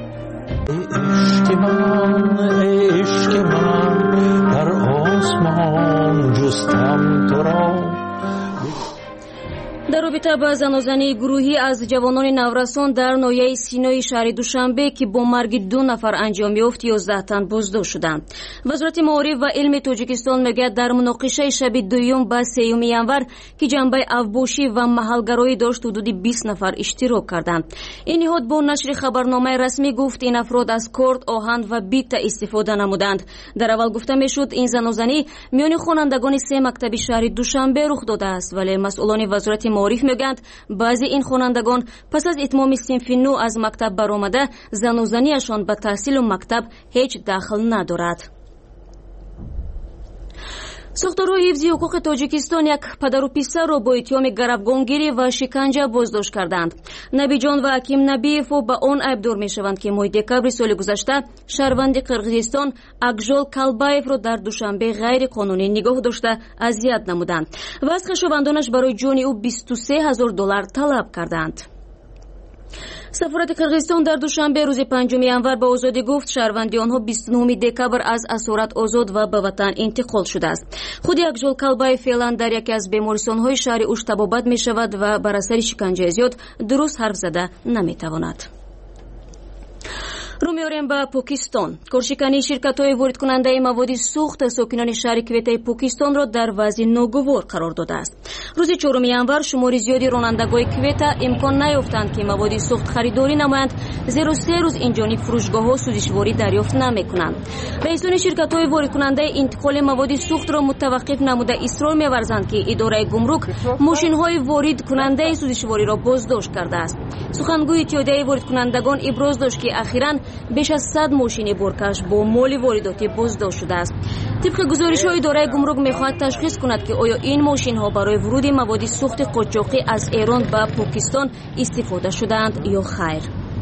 عشق من در آسمان جستم تو را. در رابطه با زنازنی گروهی از جوانان نورسان در ناحیه سینای شهر دوشنبه که با مرگ 2 نفر انجام یافت 11 تن بازداشت شدند. وزارت معارف و علم تاجیکستان میگه در مناقشه شب 2 با 3 ینور که جنبه افباشی و محلگرایی داشت حدود 20 نفر اشتراک کردند. این نهاد با نشر خبرنامه رسمی گفت این افراد از کارد، آهن و بیت استفاده نمودند. در اول گفته میشد این زنازنی میان خوانندگان 3 مکتب شهر دوشنبه رخ داده است، ولی مسئولان وزارت معارف میگویند بعضی این خوانندگان پس از اتمام صنف 9 از مکتب برآمده زنازنیشان به تحصیل و مکتب هیچ دخل ندارد. ساختارهای حفظی حقوق تاجیکستان یک پدر و پسر را با اتهام گروگانگیری و شکنجه بازداشت کردند. نبی جان و حکیم نبیف با آن عیبدار میشوند که ماه دکبر سال گذشته شهروند قرقیزستان اکژول کالبایف را در دوشنبه غیر قانونی نگاه داشته اذیت نمودند و از خویشاوندانش برای جان او $23,000 طلب کردند. سفارت قرقیزستان در دوشنبه روز 5 ینور به آزادی گفت شهروندی آنها 29 دکبر از اسارت آزاد و به وطن انتقال شده است. خود اکژول کالبای فعلا در یکی از بیمارستان‌های شهر اوش طبابت می شود و بر اثر شکنجه زیاد درست حرف زده نمی تواند. رو میاریم به پاکستان. کارشکنی شرکت‌های وارد کننده مواد سوخت ساکنان شهر کویت پاکستان را در وضع ناگوار قرار داده است. روز 4 ینور شمار زیادی رانندگان کویت امکان نیافتند که مواد سوخت خریداری نمایند، زیرا 3 روز این جانب فروشگاه‌ها سوزشواری دریافت نمی‌کنند. رئیسان شرکت‌های وارد کننده انتقال مواد سوخت را متوقف نموده اصرار می‌ورزند که اداره گمرک ماشین‌های وارد کننده سوزشواری را بازداشت کرده است. سخنگوی اتحادیه وارد کنندگان ابراز داشت که اخیراً بیش از 100 ماشین بورکش با مال وارداتی بازداشت شده است. طبق گزارش‌های اداره گمرک می‌خواهد تشخیص کند که آیا این ماشین‌ها برای ورود مواد سوخت قاچاقی از ایران به پاکستان استفاده شدند یا خیر.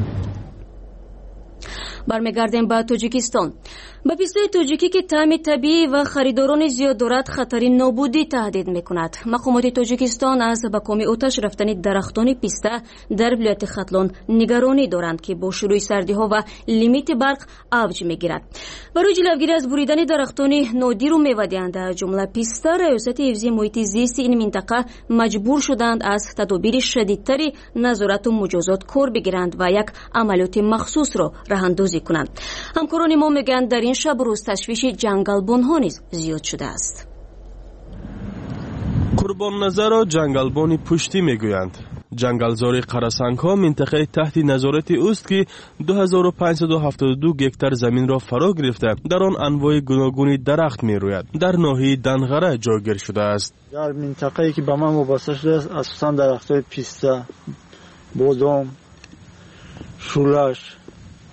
برمیگردیم به تاجیکستان. به پیستای تاجیکی که طعم طبیعی و خریداران زیاد دارد خطر نابودی تهدید میکند. مقامات تاجیکستان از به کام آتش رفتن درختان پیسته در ولایت ختلان نگرانی دارند که با شروع سردی ها و لیمیت برق اوج میگیرد. برای جلوگیری از بریدن درختان نادر و میوه‌دهنده جمله پیسته، ریاست حفظی محیط زیست این منطقه مجبور شدند از تدابیر شدیدتری نظارت و مجازات کار بگیرند و یک عملیات مخصوص را راهاندازی کنند. همکاران ما میگن در این شب روز تشویش جنگلبان ها نیز زیاد شده است. قربان نظر را جنگلبان پشتی میگویند. جنگلزاری قراسنگ ها منطقه تحت نظارت اوست که 2572 گکتار زمین را فرا گرفته در آن انواع گوناگون درخت می روید. در ناحیه دنغره جایگیر شده است. در منطقه‌ای که به من وابسته شده است اساساً درخت‌های پیسته، بادام، شولش،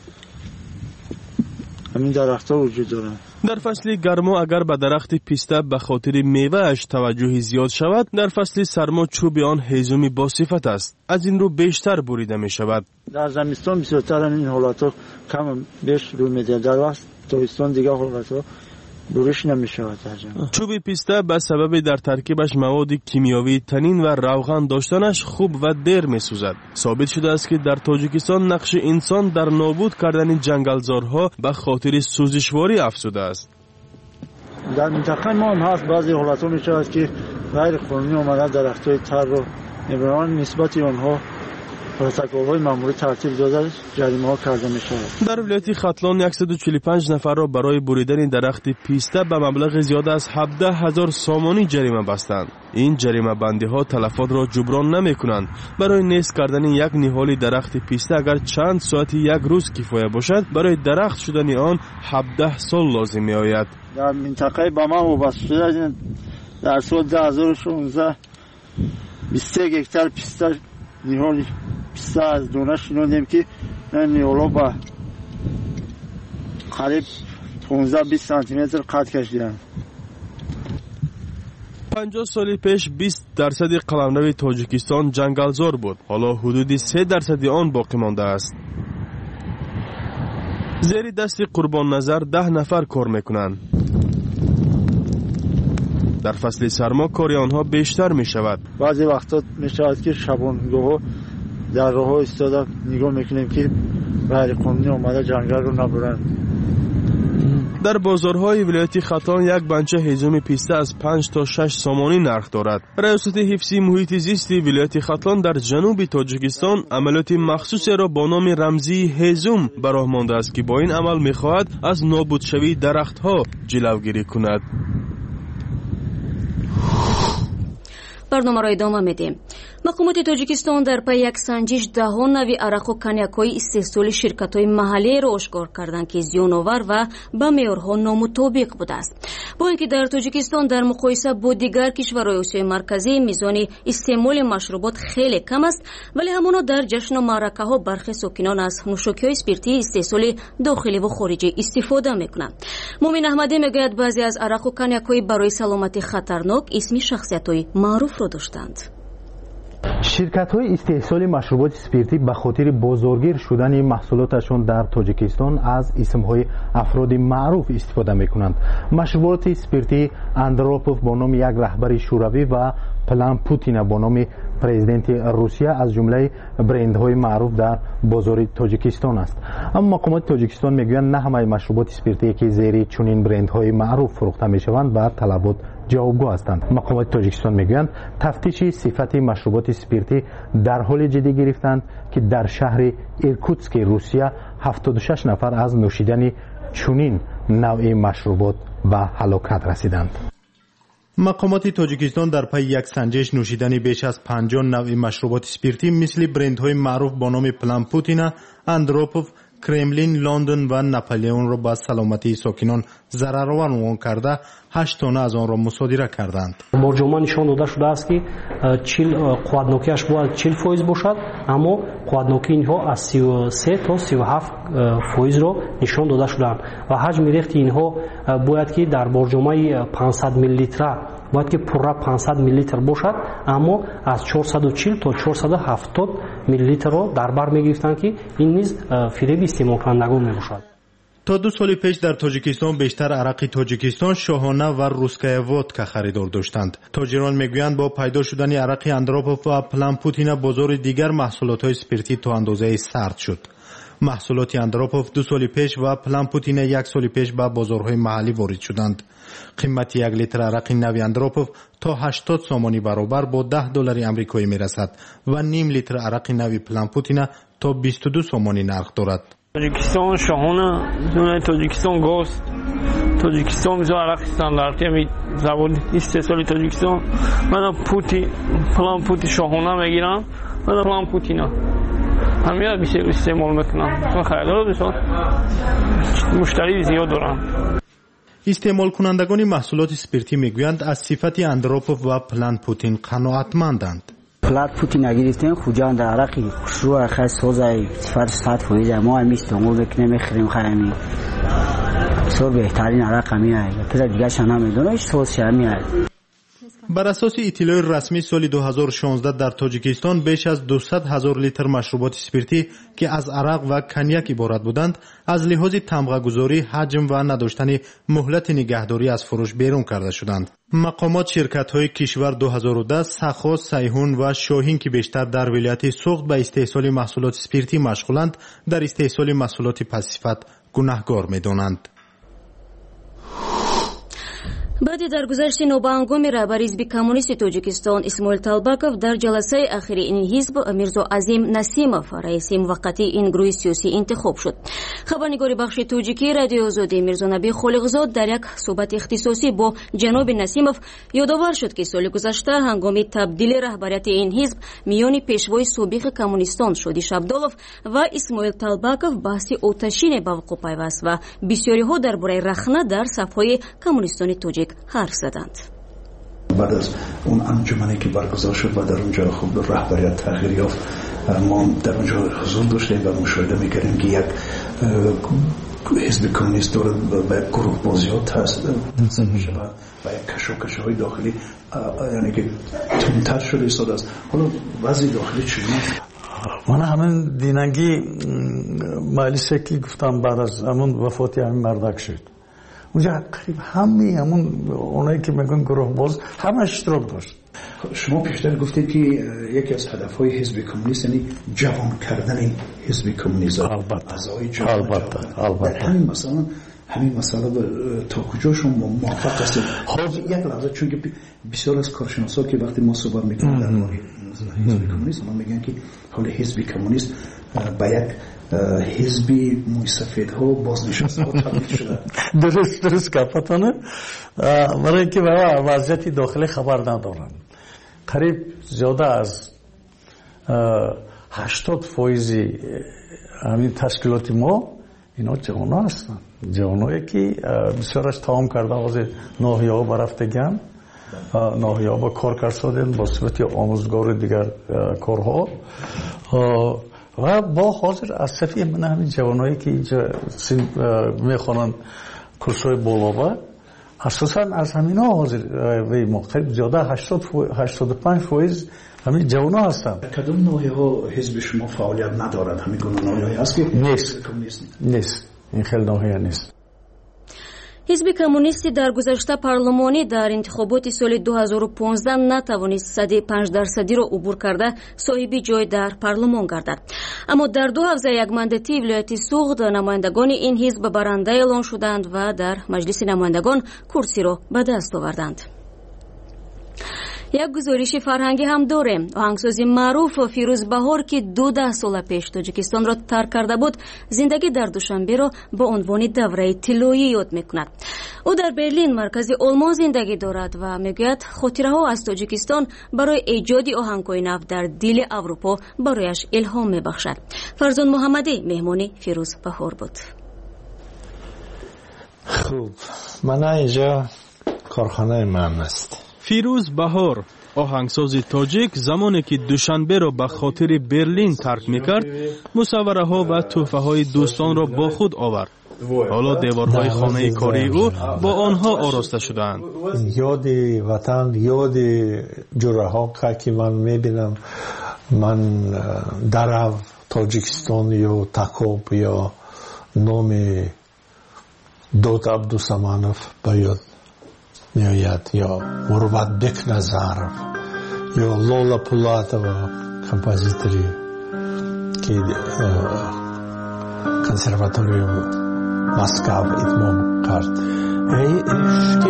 همین درخت‌ها وجود دارند. در فصل گرما اگر به درخت پیسته به خاطر میوه‌اش توجه زیاد شود، در فصل سرما چوب آن هیزمی با صفت است. از این رو بیشتر بریده می شود. در زمستان بسیارتر این حالات‌ها کم بیش روی می‌دهد. در وقت تابستان دیگه حالات‌ها بریش نمی‌شود. چوب پیسته به سبب در ترکیبش مواد کیمیاوی تنین و روغن داشتنش خوب و دیر می‌سوزد. ثابت شده است که در تاجیکستان نقش انسان در نابود کردن جنگلزارها به خاطر سوزشواری افزوده است. در منطقه ما هم هست بعضی حالات‌ها می‌شود که غیر قانونی آمده درخت‌های تر رو می‌برند، نسبت آنها پروتکل‌های مأموری ترتیب داده جریمه‌ها کرده می‌شود. در ولایت ختلان 145 نفر را برای بریدن درخت پیسته به مبلغ زیاد از 17,000 سامانی جریمه بستند. این جریمه بندی‌ها تلفات را جبران نمی‌کنند. برای نیست کردن یک نهال درخت پیسته اگر چند ساعت یک روز کفایه باشد، برای درخت شدن آن 17 سال لازم می‌آید. در منطقه با ما وابسته شده در سال 2016 23 گکتار پیسته نهال پیسته از دونه شنودیم که نهالا با قریب 15-20 سانتی متر قد کشیدند. 50 سال پیش 20% قلمرو تاجیکستان جنگلزار بود. حالا حدود 3% آن باقی مانده است. زیر دست قربان نظر 10 نفر کار میکنند. در فصل سرما کار آنها بیشتر می شود. بعضی وقتا می شود که شبانگاه در راه ها ایستاده نگاه میکنیم که غیر قانونی آمده جنگل رو نبرند. در بازارهای ولایت ختلان یک بنچه هیزم پیسته از 5 تا 6 سامانی نرخ دارد. ریاست حفظی محیط زیست ولایت ختلان در جنوب تاجیکستان عملیات مخصوصی را با نام رمزی هیزم به راه مانده است که با این عمل می‌خواهد از نابود شوی درخت‌ها جلوگیری کند. برنامه را ادامه میدیم. مقامات تاجیکستان در پی یک سنجش دهان نوی عرق و کنیاک‌های استحصال شرکت‌های محلی را آشکار کردند که زیان‌آور و به معیارها نامطابق بوده است. با اینکه در تاجیکستان در مقایسه با دیگر کشورهای آسیای مرکزی میزان استعمال مشروبات خیلی کم است، ولی همانا در جشن و معرکه‌ها برخی ساکنان از نوشاکی‌های اسپریتی استحصال داخلی و خارجی استفاده می‌کنند. مومن احمدی میگوید بعضی از عرق و کنیاک‌های برای سلامتی خطرناک اسم شخصیت‌های معروف را داشتند. شرکت‌های استحصال مشروبات اسپریتی به خاطر بازارگیر شدن محصولاتشان در تاجیکستان از اسم‌های افراد معروف استفاده می‌کنند. مشروبات اسپریتی اندروپوف با نام یک رهبر شوروی و پلان پوتین با نام پرزیدنت روسیه از جمله برندهای معروف در بازار تاجیکستان است. اما مقامات تاجیکستان میگویند نه همه مشروبات اسپریتی که زیر چنین برندهای معروف فروخته میشوند بر طلبات جوابگو هستند. مقامات تاجیکستان میگویند تفتیش صفت مشروبات اسپریتی در حال جدی گرفتند که در شهر ایرکوتسک روسیه 76 نفر از نوشیدن چنین نوع مشروبات به هلاکت رسیدند. مقامات تاجیکستان در پی یک سنجش نوشیدن بیش از 50 نوع مشروبات اسپریتی مثل برندهای معروف با نام پلان پوتین، اندروپوف، کرملین، لندن و ناپلئون را به سلامتی ساکنان ضررآور عنوان کرده 8 تن از آن را مصادره کردند. با جمع نشان داده شده است که قوتناکیش باید 40% باشد، اما قوتناکی اینها از 33 تا 37% را نشان داده شدند و حجم ریخت اینها باید که در برجامه 500 میلی لیتر باید که پره 500 میلی لیتر باشد، اما از 440 تا 470 میلی لیتر را در بر میگرفتند که این نیز فریب استعمال کنندگان میباشد. تا 2 سال پیش در تاجیکستان بیشتر عرق تاجیکستان شاهانه و روسکای ودکا خریدار داشتند. تاجران میگویند با پیدا شدن عرق اندروپوف و پلان پوتین بازار دیگر محصولات اسپریتی تا اندازه سرد شد. محصولات اندروپوف 2 سال پیش و پلان پوتین 1 سال پیش به بازارهای محلی وارد شدند. قیمت 1 لیتر عرق نوی اندروپوف تا 80 سامانی برابر با $10 آمریکایی میرسد و نیم لیتر عرق نوی پلان پوتین تا 22 سامانی نرخ دارد. تاجیکستان شاهانه دونه تاجیکستان گوست تاجیکستان میزو عرق استانداردی می زبان استحصال تاجیکستان من پلان پوتی شاهانه میگیرم من پلان پوتینا همین بیشتر استعمال میکنم چون خریدار بسیار مشتری زیاد دارم. استعمال کنندگان محصولات اسپریتی میگویند از صفت اندروپوف و پلان پوتین قناعتمندند. پلان پوتین گرفتن خوجان در عرقی خوشرو خاص سوزای صفر 100% ما هم استعمال میکنیم میخریم خرمی بسیار بهترین عرق میاد پس دیگه شنا میدونه هیچ سوز میاد. بر اساس اطلاع رسمی سال 2016 در تاجیکستان بیش از 200,000 لیتر مشروبات اسپریتی که از عرق و کنیاک عبارت بودند از لحاظ تمغه‌گذاری، حجم و نداشتن مهلت نگهداری از فروش بیرون کرده شدند. مقامات شرکت‌های کشور 2010 سخا، سیهون و شاهین که بیشتر در ولایت سوخت به استحصال محصولات اسپریتی مشغولند در استحصال محصولات پس‌صفت گناهکار می‌دانند. بعد درگذشت نوبهنگام رهبر حزب کمونیست تاجیکستان اسماعیل طالبکов در جلسه اخیر این حزب میرزا عظیم نسیمов رئیس موقتی این گروه سیاسی انتخاب شد. خبرنگار بخش تاجیکی رادیو آزادی میرزا نبی خالقزاد در یک صحبت اختصاصی با جناب نسیمov یادآور شد که سال گذشته هنگام تبدیل رهبریت این حزب میان پیشوای سابق کمونیستان شادیش عبدالов و اسماعیل طالبکov بحث آتشین به وقوع پیوست و بسیاری ها درباره رخنه در صفهای کمونیستان تاجیک حرف زدند. بعد از اون انجمنی که برگزار شد و در اونجا خب رهبریت تغییر یافت، ما در اونجا حضور داشتیم و مشاهده میکردیم که یک حزب کمونیست داره به یک گروه بازیات هست میشه و یک کشوکش‌های داخلی یعنی که تندتر شده ایستاد است. حالا وضع داخلی چیه؟ من همین دیننگی مالی شکلی گفتم بعد از همون وفاتی همین مردک شد. اونجا قریب همون اونایی که میگن گروه باز همه اشتراک داشت. شما پیشتر گفتید که یکی از هدفهای حزب کمونیست یعنی جوان کردن حزب کمونیست. البته. همین مثلا همین مسئله تا کجاشون موافق هستید؟ یک لحظه، چون که بسیار از کارشناسا که وقتی ما صحبت میکنیم در مورد حزب کمونیست، ما میگن که حال حزب کمونیست به یک حزبی موی سفیدها بازنشسته ها تبدیل شده. درست گفتانه. برای اینکه وضعیت داخلی خبر ندارن. قریب زیاده از 80% همین تشکیلات ما اینا جوان ها هستن. جوان هایی که بسیارش تمام کرده از ناحیه ها برفتگان، ناحیه ها با کار کرده با صورت آموزگار دیگر کارها و با حاضر از صفی من همین جوان هایی که اینجا میخوانن کورس های بالا اساسا از همین ها حاضر و ما قریب زیاده 85% همین جوان ها هستن. کدوم ناحیه ها حزب شما فعالیت ندارد؟ همین گونه ناحیه هست که نیست. این خیلی ناحیه نیست. حزب کمونیستی در گذشته پارلمانی در انتخابات سال 2015 نتوانست 105% را عبور کرده صاحب جای در پارلمان گردد. اما در 2001 مانداتی ولایت سوغد نمایندگان این حزب برنده اعلان شدند و در مجلس نمایندگان کرسی را به دست آوردند. یک گزارش فرهنگی هم داریم. آهنگساز معروف فیروز بهار که 12 سال پیش تاجیکستان را ترک کرده بود، زندگی در دوشنبه را با عنوان دوره طلایی یاد میکند. او در برلین مرکز آلمان زندگی دارد و میگوید خاطره ها از تاجیکستان برای ایجاد آهنگ‌های نو در دل اروپا برایش الهام میبخشد. فرزان محمدی مهمان فیروز بهار بود. خوب، من اینجا کارخانه من است. فیروز بهار آهنگساز تاجیک زمانی که دوشنبه را به خاطر برلین ترک میکرد، مصوره ها و تحفه های دوستان را با خود آورد. حالا دیوارهای خانه کاری او با آنها آراسته شدند. یاد وطن، یاد جوره ها که من میبینم، من در تاجیکستان یا تکاب یا نام داد عبدالسمانوف باید میآید یا مروت بک نظرف یا لولا پولاتова کمپوزیتوری که کنسرواتوریوم مسکو اتمام کرد. ای عشق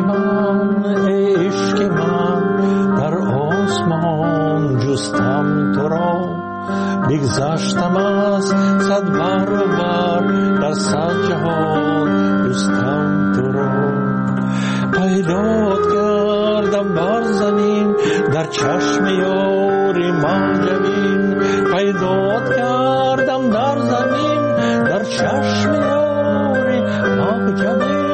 من در آسمان جستم تو را، بگذشتم از 100 برابر در 100 جهان جستم تو را. پیدات کردم بر زمین در چشم یاری منجمین، پیدات کردم در زمین در چشم یاری منجمین.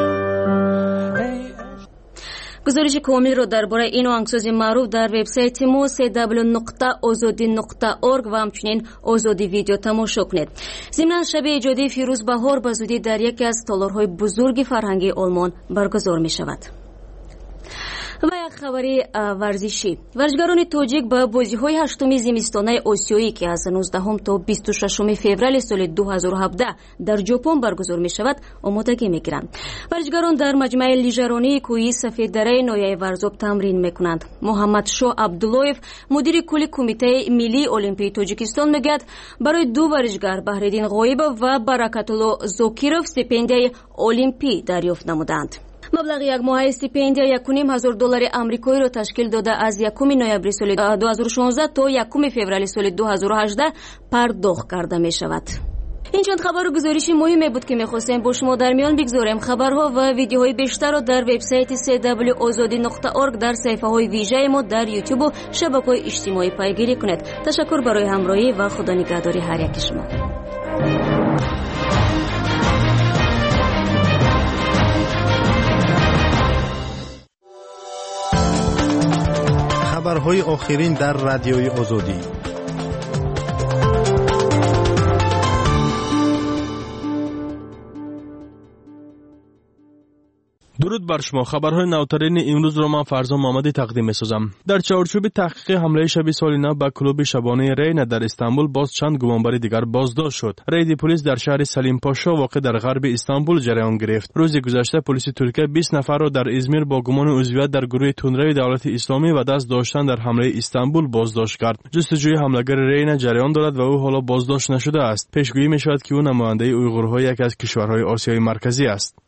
گزارش کامل را درباره این آهنگساز معروف در وبسایت ما www.azadi.org و همچنین آزادی ویدیو تماشا کنید. ضمن شب ایجادی فیروز بهار به زودی در یکی از تالارهای بزرگ فرهنگی آلمان برگزار می شود. و یک خبری ورزشی. ورزشکاران تاجیک به بازی‌های هشتم زمستانه آسیایی که از 19 تا 26 فوریه سال 2017 در ژاپن برگزار می شود آمادگی می گیرند. ورزشکاران در مجمع لیژرانی کوهی سفید دره نایه ورزاب تمرین می کنند. محمد شاه عبداللهیف مدیر کل کمیته ملی المپیک تاجیکستان میگوید برای 2 ورزشکار بهرالدین غایب و برکت‌الله زاکیروف استیپندیای المپی دریافت نمودند. مبلغ یک ماه استیپندیا $1,500 آمریکایی را تشکیل داده از 1 نوامبر سال 2016 تا 1 فوریه سال 2018 پرداخت کرده می شود. این چند خبر و گزارش مهمی بود که می‌خواستیم با شما در میان بگذاریم. خبرها و ویدیوهای بیشتر را در وبسایت www.azadi.org در صفحه‌های ویژه ما در یوتیوب و شبکه‌های اجتماعی پیگیری کنید. تشکر برای همراهی و خدا نگهداری هر یک شما. خبرهای آخرین در رادیوی آزادی. درود بر شما. خبرهای نوترین امروز را من فرزان محمدی تقدیم می‌سازم. در چارچوب تحقیق حمله شب سال نو به کلوب شبانه رینا در استانبول باز چند گمانبر دیگر بازداشت شد. رید پلیس در شهر سلیم پاشا واقع در غرب استانبول جریان گرفت. روز گذشته پلیس ترکیه 20 نفر را در ازمیر با گمان عضویت در گروه تندروی دولت اسلامی و دست داشتن در حمله استانبول بازداشت کرد. جستجوی حملهگر رینا جریان دارد و او حالا بازداشت نشده است. پیشگویی می‌شود که او نماینده اویغورهای یک از کشورهای آسیای مرکزی است.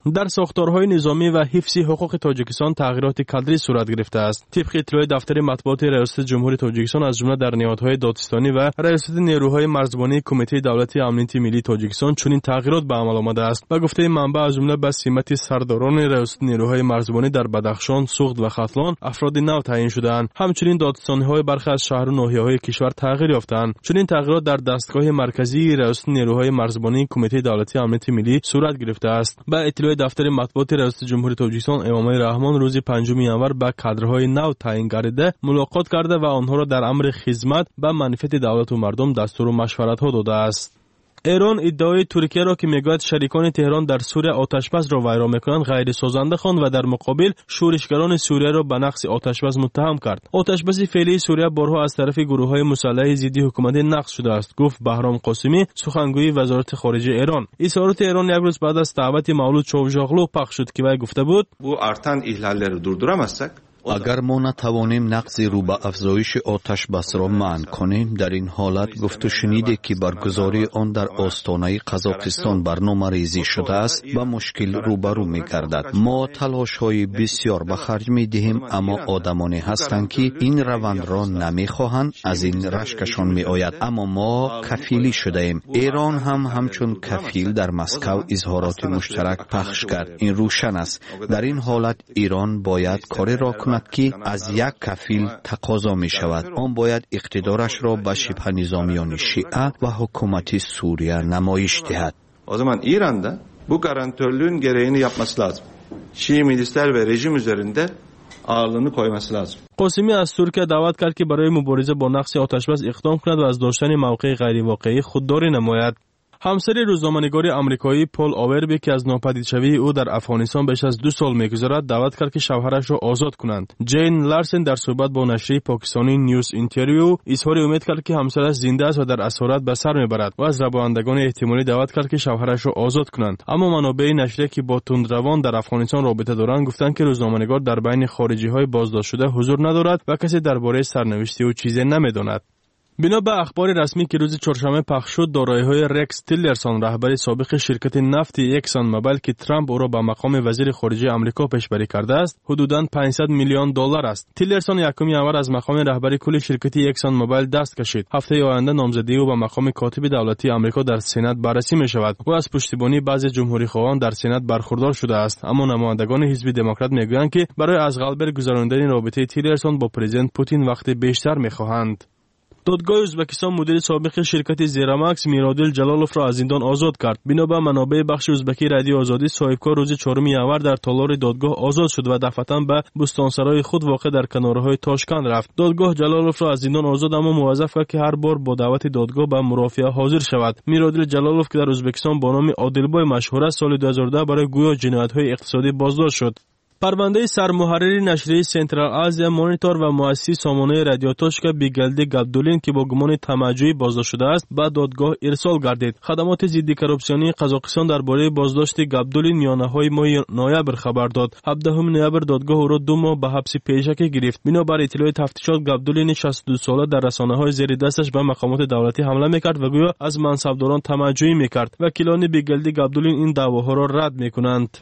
در ساختارهای نظامی و حفظ حقوق تاجیکستان تغییرات کادری صورت گرفته است. طبق اطلاع دفتر مطبوعات ریاست جمهوری تاجیکستان از جمله در نهادهای دادستانی و ریاست نیروهای مرزبانی کمیته دولتی امنیت ملی تاجیکستان چنین تغییرات به عمل آمده است. به گفته منبع از جمله به سمت سرداران ریاست نیروهای مرزبانی در بدخشان، سوخت و ختلان افراد نو تعیین شدند. همچنین دادستانی‌های برخی از شهر و ناحیه‌های کشور تغییر یافتند. چنین تغییرات در دستگاه مرکزی ریاست نیروهای مرزبانی کمیته دولتی امنیت ملی صورت گرفته است. به اطلاع دفتر مطبوعات ریاست جمهوری تاجیکستان امام رحمان روز 5 ینور با کادرهای نو تعیین گردیده ملاقات کرده و آنها را در امر خدمت به منفعت دولت و مردم دستور و مشورت‌ها داده است. ایران ادعای ترکیه را که میگوید شریکان تهران در سوریه آتشبس را ویران میکنند غیر سازنده خواند و در مقابل شورشگران سوریه را به نقض آتشبس متهم کرد. آتشبس فعلی سوریه بارها از طرف گروه‌های مسلح ضد حکومت نقض شده است، گفت بهرام قاسمی سخنگوی وزارت خارجه ایران. اظهارات ایران یک روز بعد از دعوت مولود چاوشاغلو پخش شد که وی گفته بود: بو ارتن ihlalleri durduramazsak اگر ما نتوانیم نقض رو به افزایش آتش بس را منع کنیم، در این حالت گفت و شنیده که برگزاری آن در آستانه قزاقستان برنامه ریزی شده است به مشکل روبرو می گردد. ما تلاش های بسیار به خرج می دهیم، اما آدمانی هستند که این روند را نمی خواهند، از این رشکشان می آید. اما ما کفیلی شده ایم. ایران هم همچون کفیل در مسکو اظهارات مشترک پخش کرد. این روشن است. در این حالت ایران باید کاری را کند که از یک کفیل تقاضا می شود. آن باید اقتدارش را به شبه نظامیان شیعه و حکومت سوریه نمایش دهد. O zaman İran'da bu garantörlüğün gereğini yapması lazım. Şii milisler ve rejim üzerinde ağırlığını koyması lazım. قاسمی از ترکیه دعوت کرد که برای مبارزه با نقض آتشبس اقدام کند و از داشتن موقع غیر واقعی خودداری نماید. همسر روزنامه‌نگار آمریکایی پول آوربی که از ناپدیدشوی او در افغانستان بیش از 2 سال می‌گذرد دعوت کرد که شوهرش را آزاد کنند. جین لارسن در صحبت با نشریه پاکستانی نیوز اینترویو اظهار امید کرد که همسرش زنده است و در اسارت به سر میبرد و از ربایندگان احتمالی دعوت کرد که شوهرش را آزاد کنند. اما منابع نشریه که با تندروان در افغانستان رابطه دارند گفتند که روزنامه‌نگار در بین خارجی‌های بازداشت شده حضور ندارد و کسی درباره سرنوشت او چیزی نمی‌داند. بنا به اخبار رسمی که روز چهارشنبه پخش شد، دارایی‌های رکس تیلرسون رهبر سابق شرکت نفت اکسون موبیل که ترامپ او را به مقام وزیر خارجه آمریکا پیشبری کرده است، حدوداً $500 میلیون است. تیلرسون 1 ینور از مقام رهبری کل شرکت اکسون موبیل دست کشید. هفته آینده نامزدی او به مقام کاتب دولتی آمریکا در سنا بررسی می‌شود. او از پشتیبانی بعضی جمهوری‌خواهان در سنا برخوردار شده است، اما نمایندگان حزب دموکرات می‌گویند که برای از قلب گذراندن رابطه تیلرسون با پرزیدنت پوتین وقت بیشتر می‌خواهند. دادگاه ازبکستان مدیر سابق شرکت زیراماکس میرادل جلالوف را از زندان آزاد کرد. بنا به منابع بخش ازبکی رادیو آزادی، صاحبکار روز 4 ینور در تالار دادگاه آزاد شد و دفعتاً به بستانسرای خود واقع در کنارهای تاشکند رفت. دادگاه جلالوف را از زندان آزاد اما موظف کرد که هر بار با دعوت دادگاه به مرافعه حاضر شود. میرادل جلالوف که در ازبکستان با نام عادلبای مشهور است، سال 2010 برای گویا جنایت‌های اقتصادی بازداشت شد. پرونده سرمحرر نشریه سنترال آسیا مانیتور و مؤسس سامانه رادیو تاشکا بیگلدی گابدولین که با گمان طمع‌جویی بازداشت شده است به دادگاه ارسال گردید. خدمات ضد کراپسیونی قزاقستان درباره بازداشت گابدولین میانه‌های ماه نوامبر خبر داد. 17 نوامبر دادگاه او را 2 ماه به حبس پیشکی گرفت. بنابر اطلاع تفتیشات گابدولین 62 ساله در رسانه‌های زیر دستش به مقامات دولتی حمله می‌کرد و گویا از منصبداران طمع‌جویی می‌کرد. وکیلان بیگلدی گابدولین این دعواها را رد می‌کنند.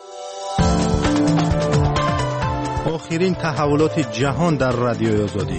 آخرین تحولات جهان در رادیو آزادی.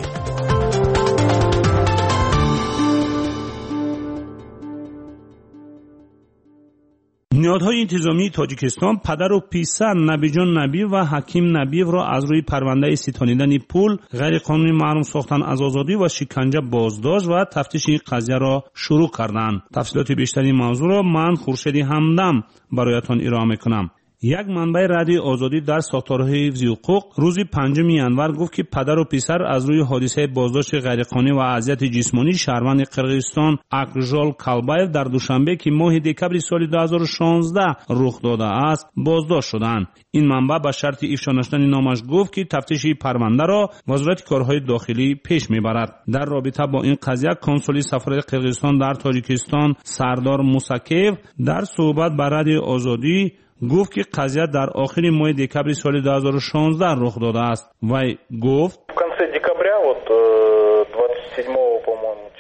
نهادهای انتظامی تاجیکستان پدر و پسر نبیجان نبی و حکیم نبیو را از روی پرونده ستانیدن پول، غیرقانونی محروم ساختن از آزادی و شکنجه بازداشت و تفتیش این قضیه را شروع کردند. تفصیلات بیشتری موضوع را من خورشید همدم برایتان ارائه میکنم. یک منبع رادیو آزادی در ساختارهای حفظ حقوق روز 5 ینور گفت که پدر و پسر از روی حادثه بازداشت غیرقانونی و اذیت جسمانی شهروند قرقیزستان اکژال کالبایف در دوشنبه که ماه دکبر سال 2016 رخ داده است بازداشت شدند. این منبع به شرط افشا نشدن نامش گفت که تفتیش پرونده را وزارت کارهای داخلی پیش میبرد. در رابطه با این قضیه کنسول سفارت قرقیزستان در تاجیکستان سردار موساکیف در صحبت با رادیو آزادی گفت که قضیه در آخر ماه دکبر سال 2016 رخ داده است. وی گفت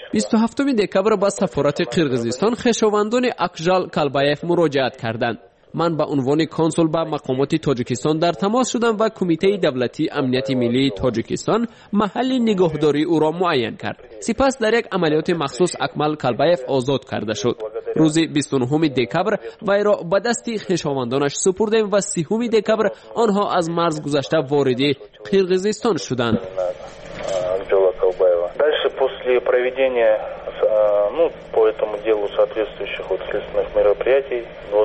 27 دکبر با سفارت قرقیزستان خویشاوندان اکژال کالبایف مراجعت کردند. من به عنوان کنسول با مقامات تاجیکستان در تماس شدم و کمیته دولتی امنیت ملی تاجیکستان محل نگهداری او را معین کرد. سپس در یک عملیات مخصوص اکمل کلبایف آزاد کرده شد. روز 29 دکبر وی را به دست خویشاوندانش سپردیم و 30 دکبر آنها از مرز гузашта وارد قرقیزستان شدند. Дальше после проведения по этому делу соответствующих следственных мероприятий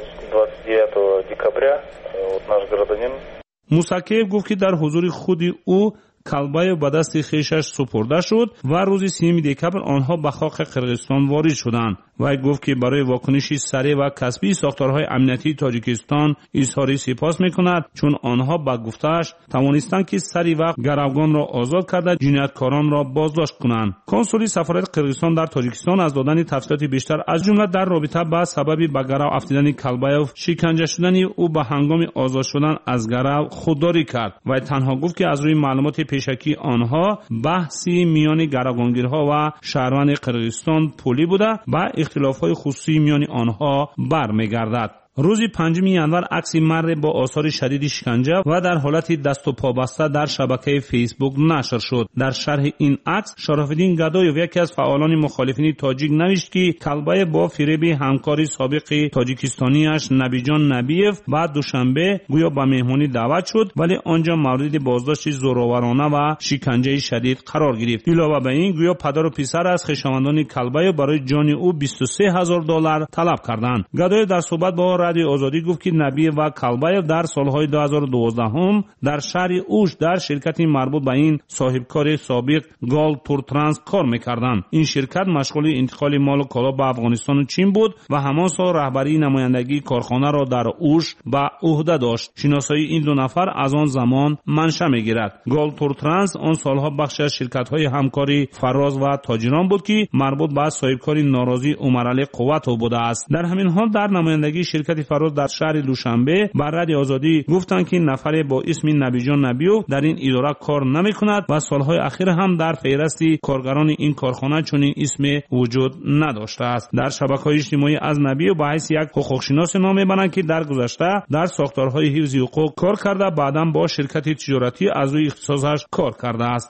29 декабря наш гражданин موسکیف گفت که در حضور خود او کلبایف به دست خویشش سپرده شد و روز 30 دکبر آنها به خاک قرقیزستان وارد شدند. و گفت که برای واکنش سریع و کسبی ساختارهای امنیتی تاجیکستان اظهار سپاس می‌کند، چون آنها به گفته‌اش توانستند که سریع وقت گروگان را آزاد کرده جنایتکاران را بازداشت کنند. کنسول سفارت قرقیزستان در تاجیکستان از دادن تفصیلات بیشتر از جمله در رابطه با سبب به گرو افتیدن کلبایف شکنجه شدن او به هنگام آزاد شدن از گرو خودداری کرد و تنها گفت که از روی معلومات پیشکی آنها بحثی میان گروگانگیرها و شهروند قرقیزستان پولی بوده و اختلاف‌های خصوصی میان آنها برمیگردد. روز 5 ینور عکسی مرد با آثار شدید شکنجه و در حالت دست و پا بسته در شبکه فیسبوک نشر شد. در شرح این عکس شراف‌الدین گدایوف یکی از فعالان مخالفین تاجیک نوشت که کلبایف با فریب همکاری سابق تاجیکستانیش نبیجان نبیف بعد دوشنبه گویا به مهمانی دعوت شد ولی آنجا مورد بازداشت زورآورانه و شکنجه شدید قرار گرفت. علاوه بر این گویا پدر و پسر از خویشاوندان کلبایف برای جان او $23,000 طلب کردند. گدایوف در صحبت با رادیو آزادی گفت که نبی و کلبایف در سالهای 2012 در شهر اوش در شرکتی مربوط به این صاحبکار سابق گال تور ترانس کار می‌کردند. این شرکت مشغول انتقال مال و کالا به افغانستان و چین بود و همان سال رهبری نمایندگی کارخانه را در اوش به عهده داشت. شناسایی این دو نفر از آن زمان منشأ می‌گیرد. گال تور ترانس آن سالها بخشی از شرکت‌های همکاری فراز و تاجران بود که مربوط به صاحبکار ناراضی عمرعلی قوت بوده است. در همین حال در نمایندگی شرکت فراز در شهر دوشنبه بر رادیو آزادی گفتند که نفر با اسم نبیجان نبیو در این اداره کار نمی‌کند و سالهای اخیر هم در فهرست کارگران این کارخانه چنین اسم وجود نداشته است. در شبکه‌های اجتماعی از نبیو به حیث یک حقوقشناس نام می‌برند که در گذشته در ساختارهای حفظ حقوق کار کرده بعداً با شرکت تجارتی از روی اختصاصش کار کرده است.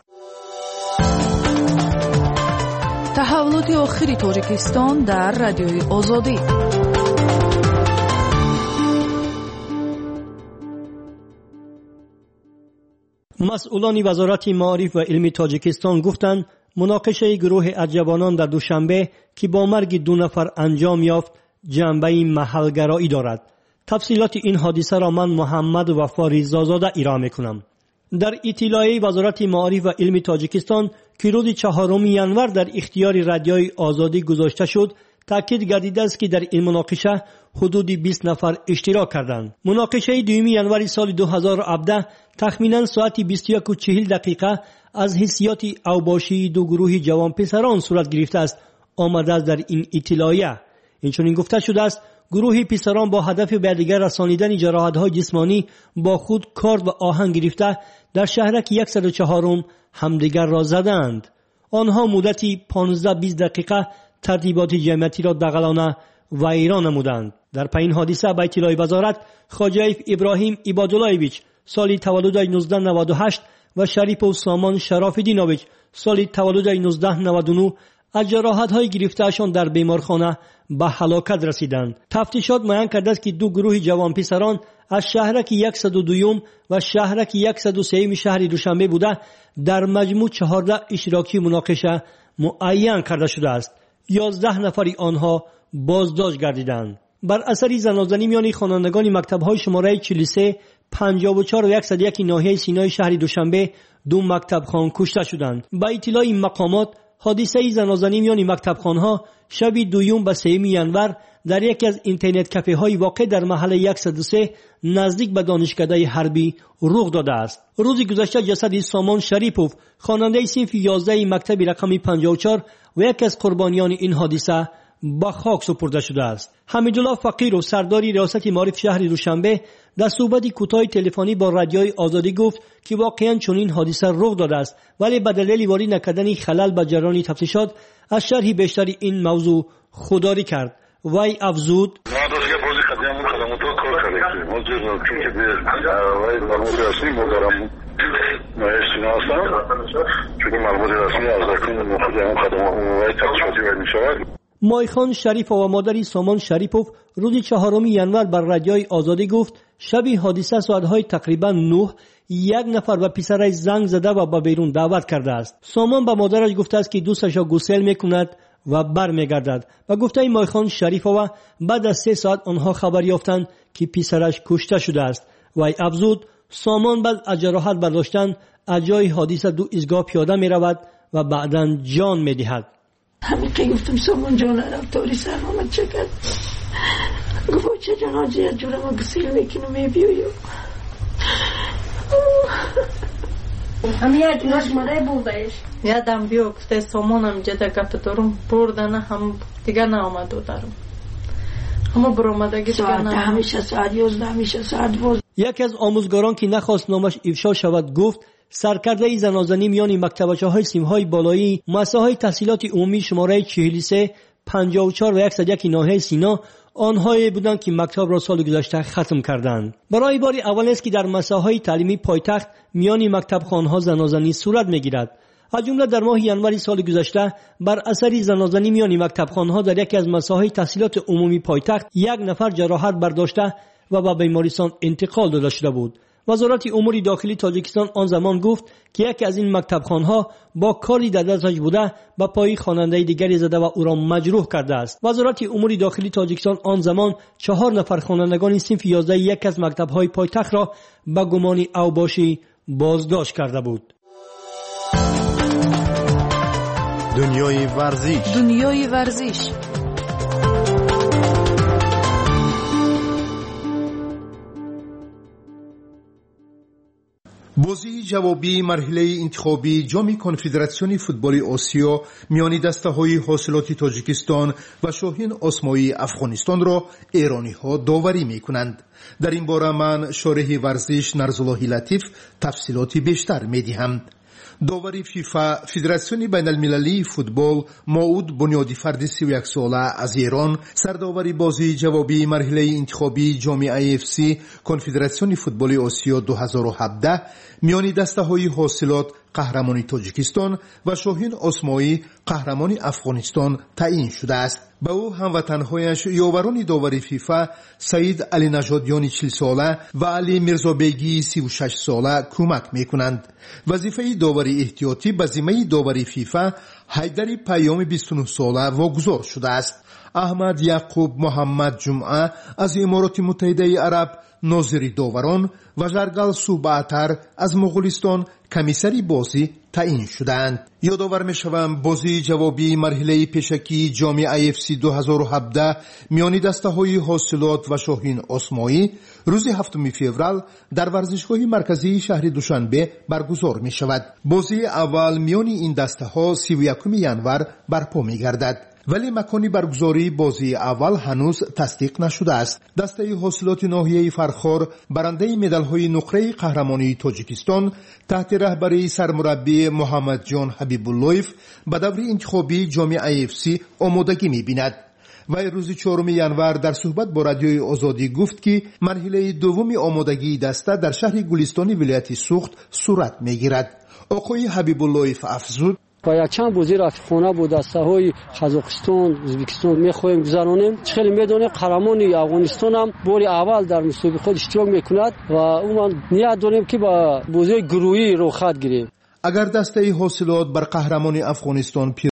تحولات آخری تاجیکستان در رادیوی آزادی. مسئولان وزارت معارف و علم تاجیکستان گفتند مناقشه گروه از جوانان در دوشنبه که با مرگ 2 نفر انجام یافت جنبه محلگرایی دارد. تفصیلات این حادثه را من محمد وفا رضازاده ارائه می‌کنم. در اطلاعیه وزارت معارف و علم تاجیکستان که روز 4 ینور در اختیار رادیوی آزادی گذاشته شد تاکید گردیده است که در این مناقشه حدود 20 نفر اشتراک کردند. مناقشه 2 ینور سال 2017 تخمینا ساعت 21:40 از حیثیت اوباشی 2 گروه جوان پسران صورت گرفته است. آمده است در این اطلاعیه اینچنین گفته شده است گروه پسران با هدف به دیگر رسانیدن جراحت‌های جسمانی با خود کارد و آهن گرفته در شهرک 104 همدیگر را زدند. آنها مدتی 15-20 دقیقه ترتیبات جمعیتی را دغلانه ویران نمودند. در پایین حادثه به اطلاع وزارت خواجه ابراهیم عباداللهویچ سال تولد 1998 و شریف و سامان شراف‌الدینویچ سال تولد 1999 از جراحت‌های گرفته‌شان در بیمارخانه به هلاکت رسیدند. تفتیشات معین کرده است که 2 گروه جوان پسران از شهرک 102 و شهرک 103 شهر دوشنبه بوده در مجموع 14 اشتراکی مناقشه معین کرده شده است. 11 نفری آنها بازداشت گردیدند. بر اثر زنازنی میان خوانندگان مکتب‌های شماره 43 54 و 101 ناحیه سینای شهر دوشنبه 2 مکتبخوان کشته شدند. با اطلاع این مقامات حادثه زنازنی میان مکتبخوان‌ها شب 2 و 3 ینور در یکی از اینترنت کافه های واقع در محله 103 نزدیک به دانشکده حربی رخ داده است. روز گذشته جسد سامان شریپوف خواننده صنف 11 مکتب رقم 54 و یکی از قربانیان این حادثه به خاک سپرده شده است. حمیدالله فقیر و سرداری ریاست معارف شهر دوشنبه در صحبتی کوتاه تلفنی با رادیوی آزادی گفت که واقعا چنین حادثه رخ داده است ولی به دلیل وارد نکردن خلل به جریان تفتیشات از شرح بیشتری این موضوع خودداری کرد. وی افزود گرفتیم حاضر چون که به معلومات رسمی ما دارم نایستینا هستم چون که معلومات رسمی از اکنون خود اون خدمات تحقیقاتی باید می شود. مایخان شریف و مادری سامان شریپوف روز 4 ینور بر رادیوی آزادی گفت شب حادثه ساعت‌های تقریبا 9 یک نفر به پسرش زنگ زده و به بیرون دعوت کرده است. سامان به مادرش گفته است که دوستش را گسل میکند و برمیگردد و گفته مایخان شریفова بعد از 3 ساعت آنها خبر یافتند که پسرش کشته شده است و افزود سامان بعد از جراحت برداشتن از جای حادثه دو ایستگاه پیاده می رود و بعداً جان می دهد. همین که گفتم سامان جان رفتاری سرمامت چکرد گفت چه جنازی از جورم ها گسیل میکنم میبیویم همین یک جوناش ماده بودهش یادم بیو گفته سامانم جده گفت دارم بردنه هم دیگه نامد دارم همه برامدگی دیگه نامد همیشه ساعت 11 همیشه ساعت 12. یکی از آموزگاران که نخواست نامش افشا شود گفت سرکرده زنازنی میان مکتبچه‌های سیم‌های بالایی مؤسسه‌های تحصیلات عمومی شماره 43 54 و 101 ناحیه سینا آنهایی بودند که مکتب را سال گذشته ختم کردند. برای بار اول است که در مؤسسه‌های تعلیمی پایتخت میان مکتبخانه‌ها زنازنی صورت می‌گیرد. از جمله در ماه ینور سال گذشته بر اثر زنازنی میان مکتبخانه‌ها در یکی از مؤسسه‌های تحصیلات عمومی پایتخت یک نفر جراحت برداشته و به بیمارستان انتقال داده شده بود. وزارت امور داخلی تاجیکستان آن زمان گفت که یکی از این مکتبخانه‌ها با کاری در دستش بوده به پای خواننده دیگری زده و او را مجروح کرده است. وزارت امور داخلی تاجیکستان آن زمان 4 نفر خوانندگان صنف 11 یک از مکتب‌های پایتخت را به گمان اوباشی بازداشت کرده بود. دنیای ورزش بازی جوابی مرحله انتخابی جام کنفدراسیون فوتبال آسیا میان دسته‌های حاصلات تاجیکستان و شاهین آسمایی افغانستان را ایرانی‌ها داوری می‌کنند. در این باره من شارح ورزش نرزالله لطیف تفصیلاتی بیشتر می‌دهم. داوری فیفا فدراسیون بین المللی فوتبال موعود بنیادی فرد 31 ساله از ایران سرداوری بازی جوابی مرحله انتخابی جام AFC کنفدراسیون فوتبال آسیا 2017 میان دسته‌های حاصلات قهرمانی تاجیکستان و شاهین آسمایی قهرمانی افغانستان تعیین شده است. به او هموطن‌هایش یاوران داوری فیفا سعید علی نژادیان 40 ساله و علی میرزابیگی 36 ساله کمک می‌کنند. وظیفه داوری احتیاطی به ذمه داوری فیفا حیدر پیام 29 ساله واگذار شده است. احمد یعقوب محمد جمعه از امارات متحده عرب ناظر داوران و ژرگل سوبعتر از مغولستان کمیسری بازی تعیین شدند. یادآور می‌شوم بازی جوابی مرحله پیشکی جام AFC 2017 میان دسته‌های حاصلات و شاهین آسمایی روز 7 فوریه در ورزشگاه مرکزی شهر دوشنبه برگزار می‌شود. بازی اول میان این دسته‌ها 31 ینور برپا می‌گردد. ولی مکانی برگزاری بازی اول هنوز تصدیق نشده است. دسته حاصلات ناحیه فرخار برنده مدال‌های نقره قهرمانی تاجیکستان تحت رهبری سرمربی محمد جان حبیب اللهیف به دور انتخابی جام AFC آمادگی می‌بیند. و روز 4 ینور در صحبت با رادیوی آزادی گفت که مرحله دوم آمادگی دسته در شهر گلستان ولایت سوخت صورت می‌گیرد. آقای حبیب اللهیف افزود باید چند بازی رفیقانه بود دسته‌های قزاقستان، ازبکستان می‌خواهیم گذرانیم. خیلی می‌دونیم قهرمانی افغانستان هم بار اول در مسابقه خود اشتراک می‌کند و اون نیت داریم که با بازی گروهی رو خط گیریم. اگر دسته حاصلات بر قهرمانی افغانستان